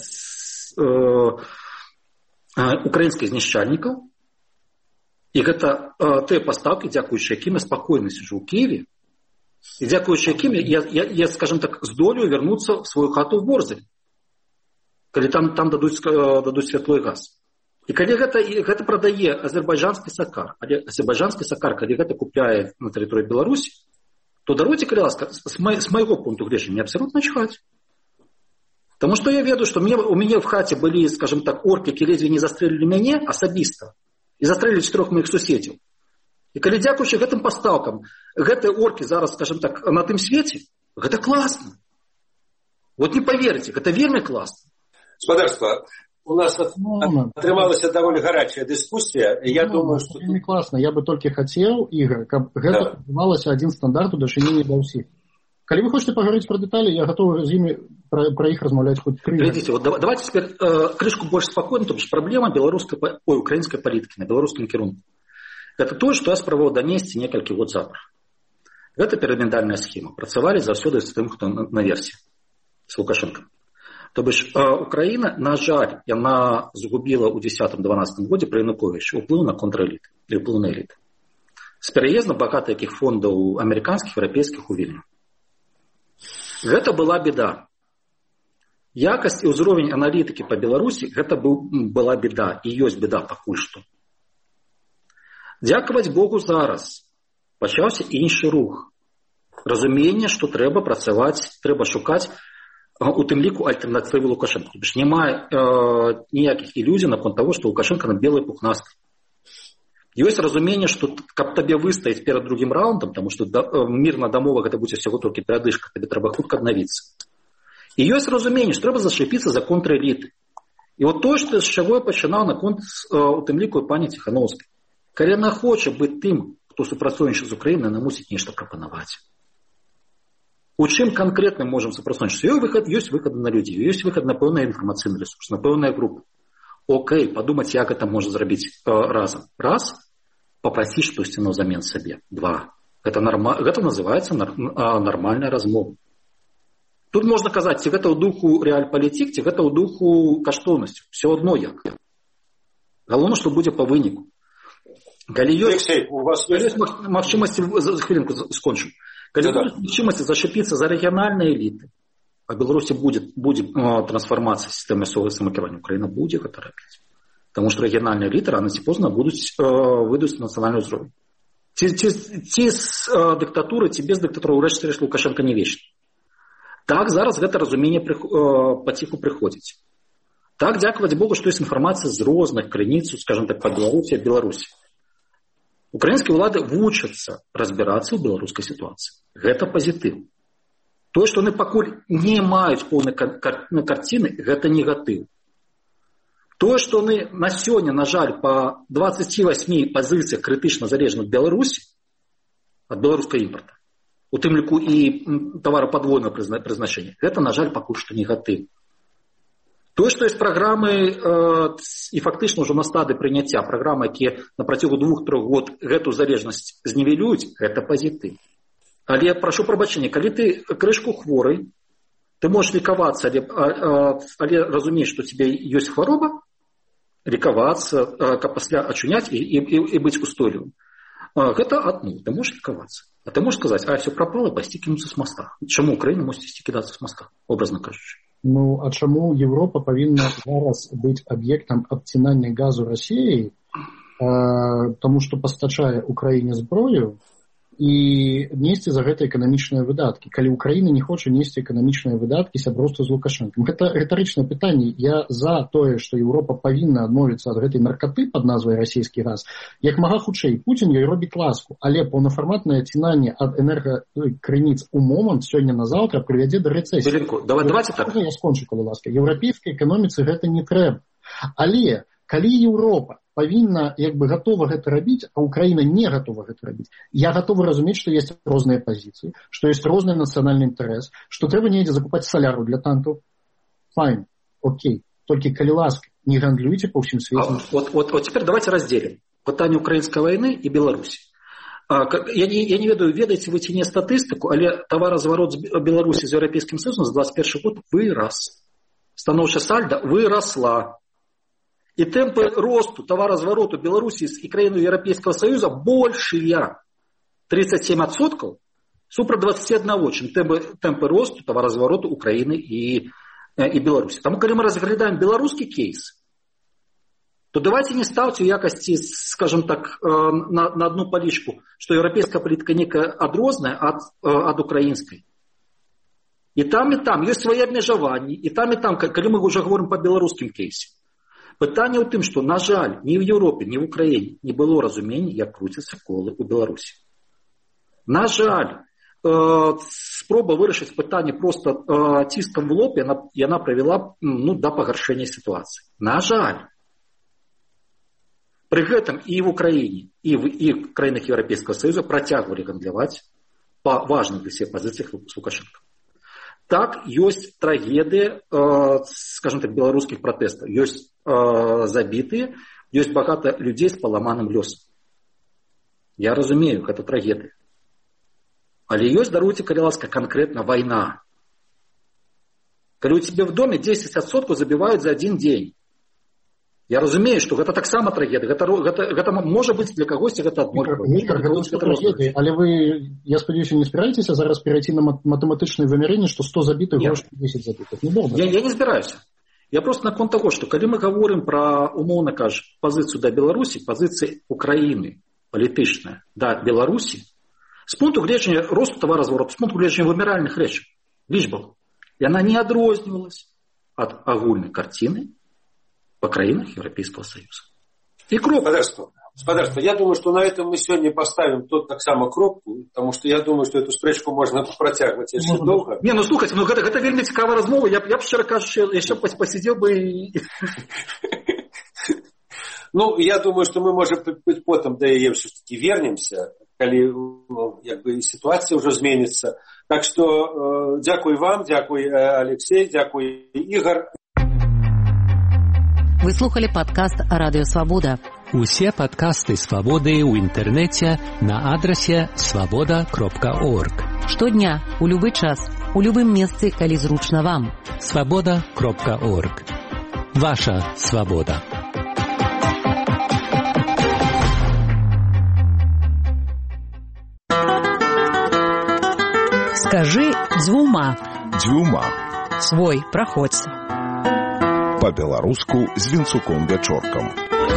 э, украінскіх знішчальнікаў. І гэта э, тыя пастаўкі, дзякуючы якім я спакойна сиджу ў Киеве, і дзякуючы якім я, я, я, скажем так, здолею вярнуцца в сваю хату в Борзель, калі там, там дадуць, э, дадуць святло і газ. І калі гэта, гэта прадае азербайджанскі «Сакар», але азербайджанскі «Сакар», калі гэта купляе на тэрыторыі Беларусі, то даруйце, калі ласка, з, май, з майго пункту гледжання абсолютно чхаць. Таму што я ведаю, што мне, у мяне в хаце былі, скажем так, оркі, які ледзьве не застрэлілі мяне асабіста, і застрэлілі чатырох маіх суседзяў. І калі дзякуючы гэтым пастаўкам, гэтыя оркі зараз, скажем так, на тым свеце, гэта класна. Вот не поверыце, гэта вельмі класна. Спадарства, у нас атрымалася даволі гарячая дыскусія. Я ну, думаю, што... Вельмі класна. Я бы толькі хацеў, Ігор, каб гэта атрымалася адзін стандарт у дачыненні да ўсіх. Калі вы хочаце пагаварыць пра дэталі, я гатовы з імі пра, пра іх размаўляць хоць тры. Глядзіце, вот давайте теперь э, крышку больш спакойна, то бишь праблема беларускай, ой, украінскай палітыкі на беларускім кірунку. Гэта тое, што я спрабаваў данесці некалькі год запар. Гэта пірамідальная схема. Працавалі заўсёды з тым, хто наверсе, з Лукашенком. То бишь, Украина, на жаль, яна загубила ў дзесятым-дванаццатым годзе при Януковиче уплыў на контрэліты, уплыў на эліты. З пераездам багата якіх фондаў амерыканскіх, еўрапейскіх у Вільню. Гэта была беда. Якасць і ўзровень аналітыкі па Беларусі, гэта быў, была беда, і ёсць беда пакуль што. Дзякаваць Богу зараз пачаўся іншы рух. Разуменне, што трэба працаваць, трэба шукаць у тым ліку альтэрнатывы Лукашенко. Няма э, ніякіх ілюзій наконт таго, што Лукашенко на белай пухнасткі. Ёсць разуменне, што каб табе выстаяць перад другім раундам, таму што да, э, мір на дамовах гэта будзе ўсяго толькі перадышка, табе трэба хутка аднавіцца. І ёсць разуменне, што трэба зашчапіцца за контрэліты. І от тое, што з чаго я пачынаў наконт э, у тым ліку пані Ціхановскай. Калі яна хоча быць тым, хто супрацоўнічае з Украінай, яна мусіць нешта прапанаваць. У чым канкрэтна можам супрацоўнічаць? Ёсць выхад на людзей, ёсць выхад на пэўны інфармацыйны рэсурс, на пэўныя групы. Окей, падумаць, як гэта можа зрабіць э, разам. Раз, папрасіць штосьці наўзамен сабе. Два, гэта, норма... гэта называецца нар... нармальная размова. Тут можна казаць, ці гэта ў духу рэальпалітык, ці гэта ў духу каштоўнасцю. Все адно як. Галоўнае, што будзе па выніку. Калі ёсць, Алексей, у вас ёсць магчымасці, за хвілінку скончым. Калі ёсць магчымасці зачапіцца за рэгіянальныя эліты, а Беларусі будзе, будзе о, трансфармацыя сістэмы мясцовага самакіравання, Украіна будзе гэта рабіць. Таму што рэгіянальныя эліты рана ці позна будуць о, выйдуць на нацыянальны ўзровень. Ці, ці, ці з о, дыктатуры, ці без дыктатуры, урэшце рэшт Лукашенка не вечны. Так, зараз гэта разуменне прых, о, паціху прыходзіць. Так, дзякаваць Богу, што ёсць інфармацыя з розных крыніц, скажем так, па Беларусі, Беларусі. Украінскія ўлады вучацца разбірацца ў беларускай сітуацыі. Гэта пазітыў. Тое, што яны пакуль не маюць поўнай карціны, гэта негатыў. Тое, што яны на сёння, на жаль, па дваццаці васьмі пазіцыях крытычна залежны ад Беларусі, ад беларускага імпарта, у тым ліку і таварападвойнага прызначэння, гэта, на жаль, пакуль што негатыў. Тое, што ёсць праграмы э, і фактычна ўжо на стадыі прыняцця праграмы, якія на працягу двух-трох год гэту залежнасць знівелююць, гэта пазітыў. Але я прашу прабачэння, калі ты крышку хворый, Ты можаш лікавацца, але, але разумееш, што тебе ёсць хвароба, лікавацца, каб пасля ачуняць і, і, і, і быць устойлівым. Гэта адно, ты можаш лікавацца. А ты можаш сказаць, а все прапала, пайсці кінуцца з моста. Чаму Украіна мусіць ісці кідацца з моста, образна кажучы? Ну, а чаму Европа павінна зараз быць аб'ектам абцінання газу Расіяй, тому што пастачае Украіне зброю і несці за гэта эканамічныя выдаткі, калі Украіна не хоча несці эканамічныя выдаткі сяброўства з Лукашэнкам. Гэта рытарычнае пытанне. Я за тое, што Еўропа павінна адмовіцца ад гэтай наркаты пад назвай расійскі газ. Як мага хутчэй, Пуцін ёй робіць ласку, але паўнафарматнае адцінанне ад энергакрыніц у момант сёння на заўтра прывядзе да рэцэсіі. Давай, давайте так. Я скончу, калі ласка. Еўрапейскай эканоміцы гэта не трэба. Але калі Еўропа павінна як бы гатова гэта рабіць, а Украіна не гатова гэта рабіць, я гатовы разумець, што ёсць розныя пазіцыі, што ёсць розны нацыянальны інтарэс, што трэба недзе закупаць саляру для танкаў. Файн, окей. Толькі калі ласка, не гандлюйце па ўсім свеце. Вот, вот, вот теперь давайте разделим пытанне украінскай вайны і Беларусі. Я не, я не ведаю, ведаеце вы ці не статыстыку, але таваразварот з Беларусі з Еўрапейскім Союзам за двадцать першы год вырас. Станоўчая сальда вырасла. И темпы росту товарозворота Беларуси и краін Европейского Союза большие. тридцать семь процентов супра двадцать один, чем темпы, темпы росту товарозворота Украины и, и Беларуси. Тому, когда мы разглядаем белорусский кейс, то давайте не ставьте в якости, скажем так, на, на одну поличку, что европейская политика некая одрозная от, от украинской. И там, и там есть свои обмежевания, и там, и там, когда мы уже говорим по белорусским кейсам. Пытанне ў тым, што, на жаль, ні ў Еўропе, ні ў Украіне не было разумення, як круцяцца колы ў Беларусі. На жаль, э, спроба вырашыць пытанне проста э, ціскам в лоб, яна, яна правяла ну, да пагаршэння сітуацыі. На жаль. Пры гэтым і в Украіне, і в, і в краінах Еўрапейскага Союза працягвалі гандляваць па важных для себе пазіцыях з Лукашэнкам. Так, ёсць трагедыя, э, скажем так, беларускіх пратэстаў. Ёсць э, забітыя, ёсць багата людзей з паламаным лёсам. Я разумею, гэта трагедыя. Але ёсць, даруйце, калі ласка, канкрэтна вайна. Калі у тебе в доме десять адсоткаў забіваюць за один дзень. Я разумею, што гэта таксама трагедыя. Гэта, гэта, гэта можа быць для кагосьці гэта адмолька. Але вы, я спадзяюся, не збіраецеся зараз перайти на матэматычнае вымярэнне, што сто забітых больш десять забітых. Я, я не збіраюся. Я просто наконт таго, што калі мы гаворым пра, умоўна кажа, пазіцыю да Беларусі, пазіцыя Украіны палітычная да Беларусі, з пункту гледжання росту таваразвароту, з пункту гледжання вымяральных рэчаў, лічбаў, яна не адрознівалась ад агульнай карціны по краинах Европейского Союза. И кропку. Господарство, я думаю, что на этом мы сегодня поставим тот так само кропку, потому что я думаю, что эту спрэчку можно протягивать еще ну, долго. Не, ну слухайте, ну это, это вельми цікава размова, я, я б щиро кажучи, я ще посидел бы и... Ну, я думаю, что мы, может быть, потом до яе все-таки вернемся, коли как бы, ситуация уже изменится. Так что э, дякую вам, дякую Алексей, дякую Игорь. Вы слухали падкаст Радыё Свабода. Усе падкасты Свабоды ў інтэрнэце на адрасе свабода кропка орг. Штодня, у любы час, у любым месцы, калі зручна вам. свабода кропка орг. Ваша свабода. Скажы дзвюма. Дзвюма. Свой, праходзь. Па-беларуску з Вінцуком Вячоркам.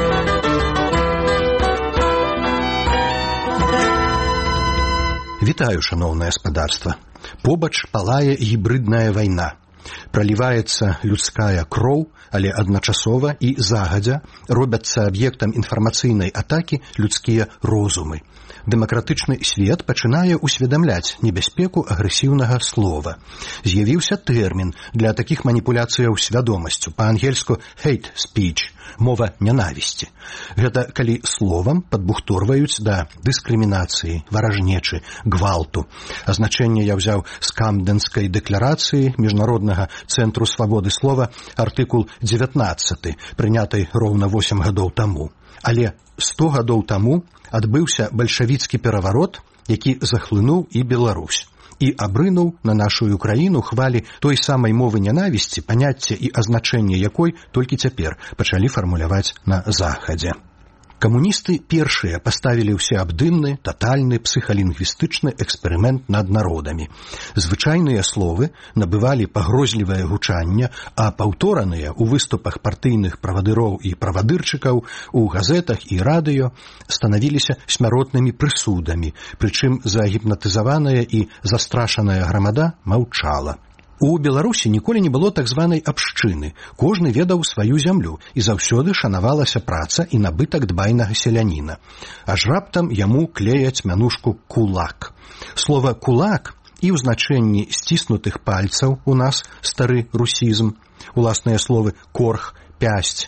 Вітаю, шаноўнае гаспадарства. Побач палае гібридная вайна. Праліваецца людская кроў, але адначасова і загадзя робяцца аб'ектам інфармацыйнай атакі людскія розумы. Дэмакратычны свет пачынае усведамляць небяспеку агрэсіўнага слова. З'явіўся тэрмін для такіх маніпуляцыяў свядомасцю, па-ангельску hate speech, мова нянавісці. Гэта калі словам падбухторваюць да дыскрымінацыі, варажнечы, гвалту. Азначэнне я ўзяў з Камдэнскай дэкларацыі Міжнароднага цэнтру свабоды слова, артыкул дзевятнаццаты, прынятай роўна восем гадоў таму. Але сто гадоў таму адбыўся бальшавіцкі пераварот, які захлынуў і Беларусь. і абрынуў на нашу краіну хвалі той самай мовы нянавісці, паняцце і азначэнне якой толькі цяпер пачалі фармуляваць на Захадзе. Камуністы першыя паставілі ўсеабдымны, татальны, псіхалінгвістычны эксперымент над народамі. Звычайныя словы набывалі пагрозлівае гучанне, а паўтораныя ў выступах партыйных правадыроў і правадырчыкаў у газетах і радыё станавіліся смяротнымі прысудамі, прычым загіпнатызаваная і застрашаная грамада маўчала. У Беларусі ніколі не было так званай абшчыны. Кожны ведаў сваю зямлю, і заўсёды шанавалася праца і набытак дбайнага селяніна. Аж раптам яму клеяць мянушку «кулак». Слова «кулак» і ў значэнні сціснутых пальцаў у нас стары русізм, уласныя словы «корх», «пясць».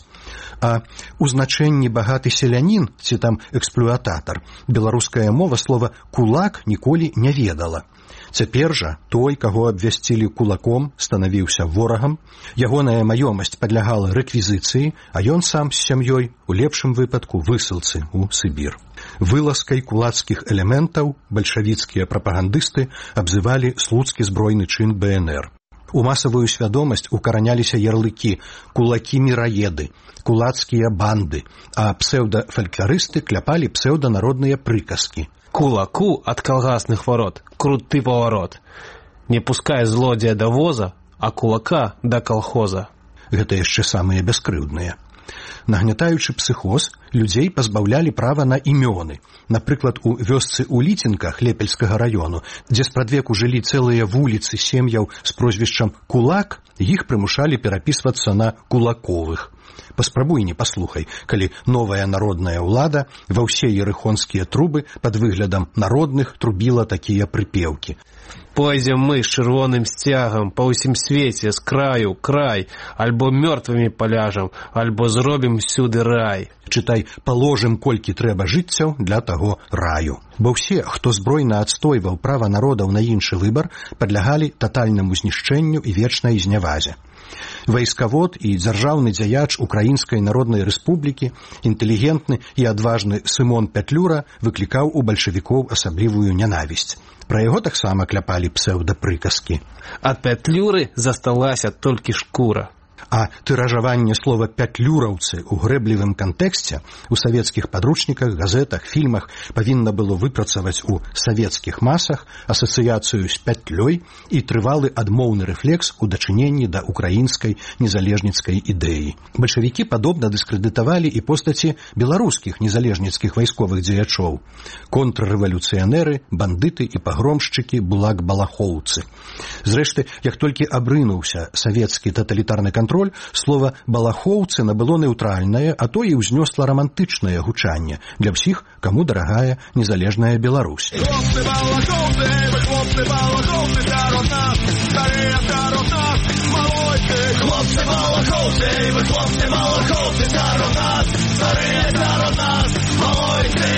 А ў значэнні багаты селянін, ці там эксплуататар, беларуская мова слова «кулак» ніколі не ведала. Цяпер жа той, каго абвясцілі кулаком, станавіўся ворагам, ягоная маёмасць падлягала рэквізіцыі, а ён сам з сям'ёй, у лепшым выпадку, высылцы ў Сібір. Вылазкай кулацкіх элементаў бальшавіцкія прапагандысты абзывалі слуцкі збройны чын бэ эн эр. У масавую свядомасць укараняліся ярлыкі «кулакі-міраеды», «кулацкія банды», а псеўдафалькларысты кляпалі псеўданародныя прыказкі. Кулаку от колгасных ворот круты поворот. Не пускай злодзея до воза, а кулака до колхоза. Гэта яшчэ самыя бяскрыўдныя. Нагнятаючы псіхоз, людзей пазбаўлялі права на імёны. Напрыклад, у вёсцы ў Ліцінках Лепельскага раёну, дзе спрадвеку жылі цэлыя вуліцы сем'яў з прозвішчам «Кулак», іх прымушалі перапісвацца на «Кулаковых». Паспрабуй не паслухай, калі новая народная ўлада ва ўсе ерыхонскія трубы пад выглядам народных трубіла такія прыпеўкі. Пойдзем мы з чырвоным сцягам па ўсім свеце, з краю край, альбо мёртвымі паляжам, альбо зробім сюды рай. Чытай, паложым колькі трэба жыццяў для таго раю. Бо ўсе, хто збройна адстойваў права народаў на іншы выбар, падлягалі татальнаму знішчэнню і вечнай знявазе. Вайскавод і дзяржаўны дзяяч Украінскай Народнай Рэспублікі, інтэлігентны і адважны Сымон Пятлюра выклікаў у бальшавікоў асаблівую нянавісць. Пра яго таксама кляпалі псеўдапрыказкі. Ад Пятлюры засталася толькі шкура. А тыражаванне слова «пятлюраўцы» у грэблівым кантэксце у савецкіх падручніках, газетах, фільмах павінна было выпрацаваць у савецкіх масах асацыяцыю з пятлёй і трывалы адмоўны рэфлекс у дачыненні да украінскай незалежніцкай ідэі. Бальшавікі падобна дыскрэдытавалі і постаці беларускіх незалежніцкіх вайсковых дзеячоў. Контррэвалюцыянеры, бандыты і пагромшчыкі, булак-балахоўцы. Зрэшты, як толькі абрынуўся савецкі таталітарны кантроль, слова «балахоўцы» набыло нейтральнае, а то і ўзнёсла рамантычнае гучанне для ўсіх, каму дарагая незалежная Беларусь. Хлопцы балахоўцы, вы хлопцы балахоўцы, сярод нас, старыя сярод нас, малойцы. Хлопцы балахоўцы, вы хлопцы балахоўцы, сярод нас, старыя сярод нас, малойцы.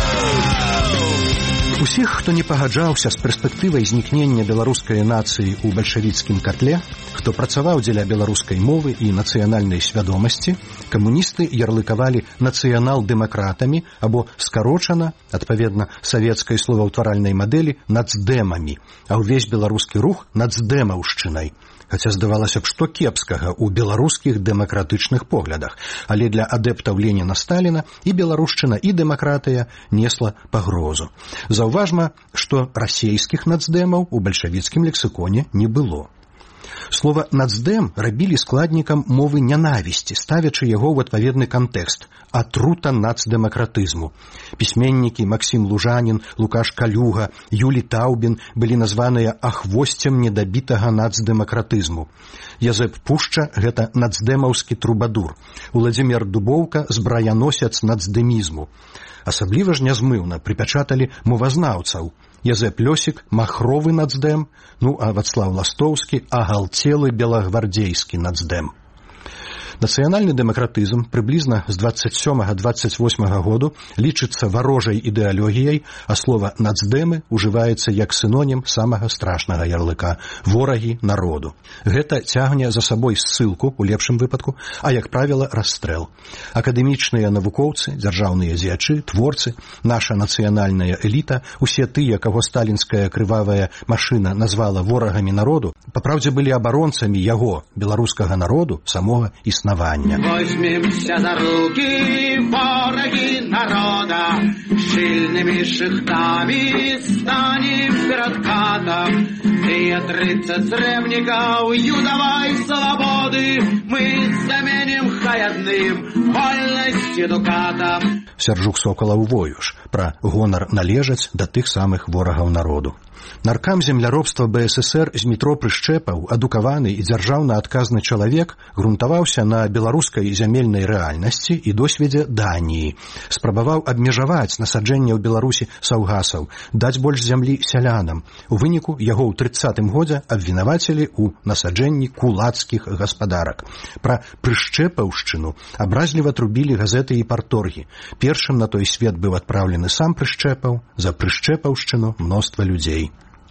Усіх, хто не пагаджаўся з перспектывай знікнення беларускай нацыі ў бальшавіцкім катле, хто працаваў дзеля беларускай мовы і нацыянальнай свядомасці, камуністы ярлыкавалі нацыянал-дэмакратамі або скарочана, адпаведна савецкай словаўтваральнай мадэлі, нацдэмамі, а ўвесь беларускі рух нацдэмаўшчынай. Хаця здавалася б, што кепскага ў беларускіх дэмакратычных поглядах, але для адэптаў Леніна-Сталіна і беларушчына, і дэмакратыя несла пагрозу. Заўважма, што расейскіх нацдэмаў у бальшавіцкім лексіконе не было. Слова «нацдэм» рабілі складнікам мовы нянавісці, ставячы яго ў адпаведны кантэкст – атрута нацдэмакратызму. Пісьменнікі Максім Лужанін, Лукаш Калюга, Юлі Таўбін былі названыя ахвосцем недабітага нацдэмакратызму. Язэп Пушча – гэта нацдэмаўскі трубадур. Уладзімір Дубоўка – збраяносец нацдэмізму. Асабліва ж нязмыўна прыпячаталі мовазнаўцаў. Язэп Лёсік – махровы нацдэм, ну а Вацлаў Ластоўскі – агалцелы белагвардзейскі нацдэм. Нацыянальны дэмакратызм прыблізна з дваццаць сёмага - дваццаць восьмага году лічыцца варожай ідэалогіяй, а слова «нацдэмы» ужываецца як сінонім самага страшнага ярлыка – ворагі народу. Гэта цягне за сабой ссылку, у лепшым выпадку, а, як правіла, расстрэл. Акадэмічныя навукоўцы, дзяржаўныя дзеячы, творцы, наша нацыянальная эліта, усе тыя, каго сталінская крывавая машына назвала ворагамі народу, папраўдзе былі абаронцамі яго, беларускага народу, самога існавання. Возьмемся за руки, вораги народа, шильными шихтами станем перед катом. Ты тридцать древников юдовой свободы мы заменим хаядным вольности дукатом. Сярджук Сокалаў воюш пра гонар належаць да тых самых ворагаў народу. Наркам земляробства бэ эс эсэр Змітро Прышчэпаў, адукаваны і дзяржаўна адказны чалавек, грунтаваўся на беларускай зямельнай рэальнасці і досведзе Даніі. Спрабаваў абмежаваць насаджэнне ў Беларусі саўгасаў, даць больш зямлі сялянам. У выніку яго ў трыццатым годзе абвінавацілі ў насаджэнні кулацкіх гаспадарак. Пра прышчэпаўшчыну абразліва трубілі газеты і парторгі. Першым на той свет быў адпраўлены сам Прышчэпаў, за прышчэпаўшчыну мноства людзей.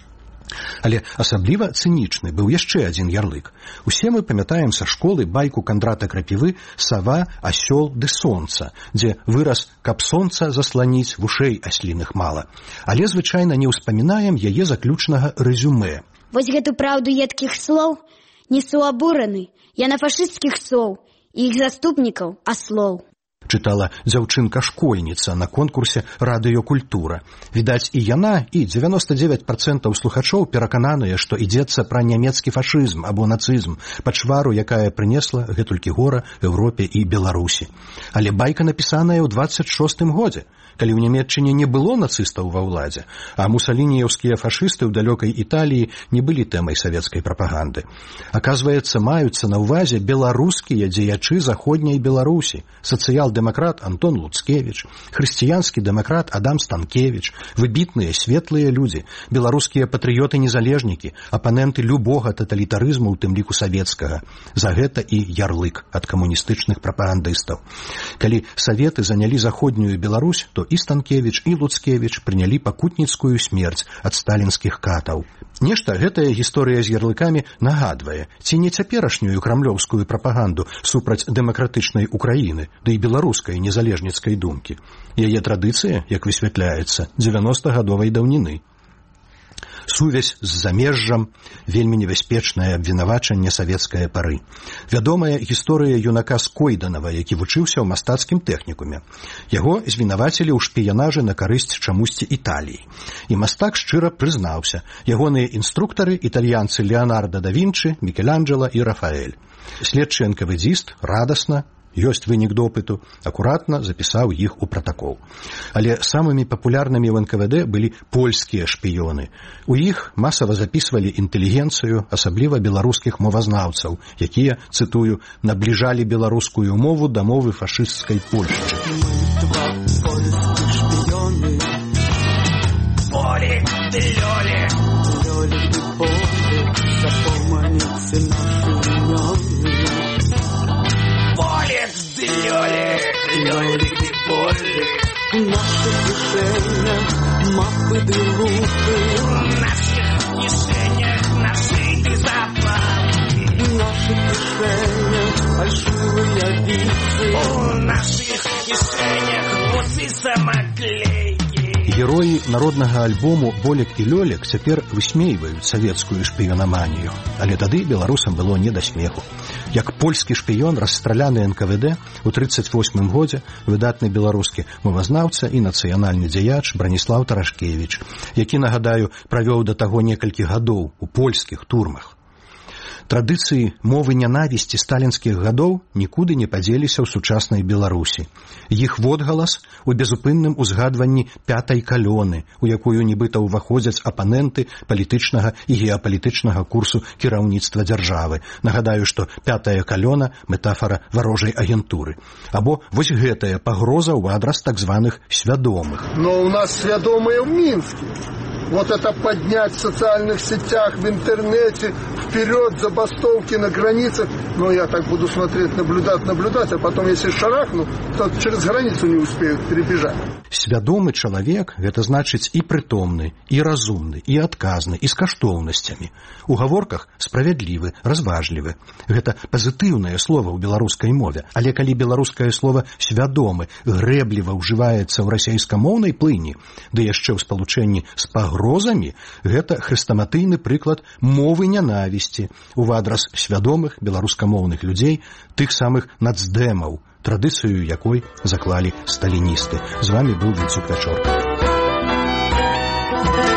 Але асабліва цынічны быў яшчэ адзін ярлык. Усе мы памятаем са школы байку Кандрата Крапівы «Сава, асёл ды сонца», дзе выраз «каб сонца засланіць, вушэй асліных мала». Але звычайна не ўспамінаем яе заключнага рэзюмэ. Вось гэту праўду едкіх слоў несу абураны, я на фашысцкіх соў і іх заступнікаў аслоў. Чытала дзяўчынка-школьніца на конкурсе «Радыёкультура». Відаць, і яна, і дзевяноста дзевяць працэнтаў слухачоў перакананыя, што ідзецца пра нямецкі фашызм або нацызм, пачвару, якая прынесла гэтулькі гора Еўропе і Беларусі. Але байка напісаная ў дваццаць шостым годзе, калі ў Нямецчыне не было нацыстаў ва ўладзе, а мусалініеўскія фашысты ў далёкай Італіі не былі тэмай савецкай прапаганды. Аказваецца, маюцца на ўвазе беларускія дзеячы заходняй Беларусі, сацыял-дэмакрат Антон Луцкевіч, хрысціянскі дэмакрат Адам Станкевіч, выбітныя светлыя людзі, беларускія патрыёты-незалежнікі, апаненты любога таталітарызму, у тым ліку савецкага. За гэта і ярлык ад камуністычных прапагандыстаў. Калі саветы занялі заходнюю Беларусь, то і Станкевіч, і Луцкевіч прынялі пакутніцкую смерць ад сталінскіх катаў. Нешта гэтая гісторыя з ярлыкамі нагадвае, ці не цяперашнюю крамлёўскую прапаганду супраць дэмакратычнай Украіны, ды і беларускай незалежніцкай думкі. Яе традыцыя, як высвятляецца, дзевяностагадовай даўніны. Сувязь з замежжам, вельмі небяспечнае абвінавачанне савецкае пары. Вядомая гісторыя юнака Скойданава, які вучыўся ў мастацкім тэхнікуме. Яго звінавацілі ў шпіянажы на карысць чамусьці Італіі. І мастак шчыра прызнаўся. Ягоныя інструктары італьянцы Леонардо да Вінчы, Мікеланджела і Рафаэль. Следчы эн ка вэ дзіст радасна, ёсць вынік допыту, акуратна запісаў іх у пратакол. Але самымі папулярнымі ў эн ка вэ дэ былі польскія шпіёны. У іх масава запісвалі інтэлігенцыю, асабліва беларускіх мовазнаўцаў, якія, цытую, набліжалі беларускую мову да мовы фашысцкай Польшчы. Поле, ты лёле, лёле, ты поле, запомните наши имёны. Поле, ты лёле, лёле, ты поле, наши кишенях мапы ты лупы, в наших кишенях нашиты запахи, в наших кишенях фальшивые вицы, в наших кишенях усы самоклейки. Героі народнага альбому «Болек і лёлек» цяпер высмейваюць савецкую шпіёнаманію, але тады беларусам было не да смеху. Як польскі шпіён, расстраляны эн ка вэ дэ у трыццаць восьмым годзе выдатны беларускі мовазнаўца і нацыянальны дзеяч Браніслаў Тарашкевіч, які, нагадаю, правёў да таго некалькі гадоў у польскіх турмах. Традыцыі мовы нянавісці сталінскіх гадоў нікуды не падзеліся ў сучаснай Беларусі. Іх водгалас у безупынным узгадванні пятай калёны, у якую нібыта ўваходзяць апаненты палітычнага і геапалітычнага курсу кіраўніцтва дзяржавы. Нагадаю, што пятая калёна – метафара варожай агентуры. Або вось гэтая пагроза ў адрас так званых свядомых. Но у нас свядомыя ў Мінскі. вот это поднять в социальных сетях, в интернете, вперед, забастовки на границах. Но я так буду смотреть, наблюдать, наблюдать, а потом, если шарахну, то через границу не успеют перебежать. Свядомы чалавек – гэта значыць і прытомны, і разумны, і адказны, і з каштоўнасцямі. У гаворках справядлівы, разважлівы. Гэта пазітыўнае слова ў беларускай мове. Але калі беларускае слова «свядомы» грэбліва ўжываецца ў расейскамоўнай плыні, ды яшчэ ў спалучэнні з пагрозамі, гэта хрэстаматыйны прыклад мовы нянавісці ў адрас свядомых беларускамоўных людзей, тых самых нацдэмаў, традыцыю якой заклалі сталіністы. З вамі быў Вінцук Вячорка.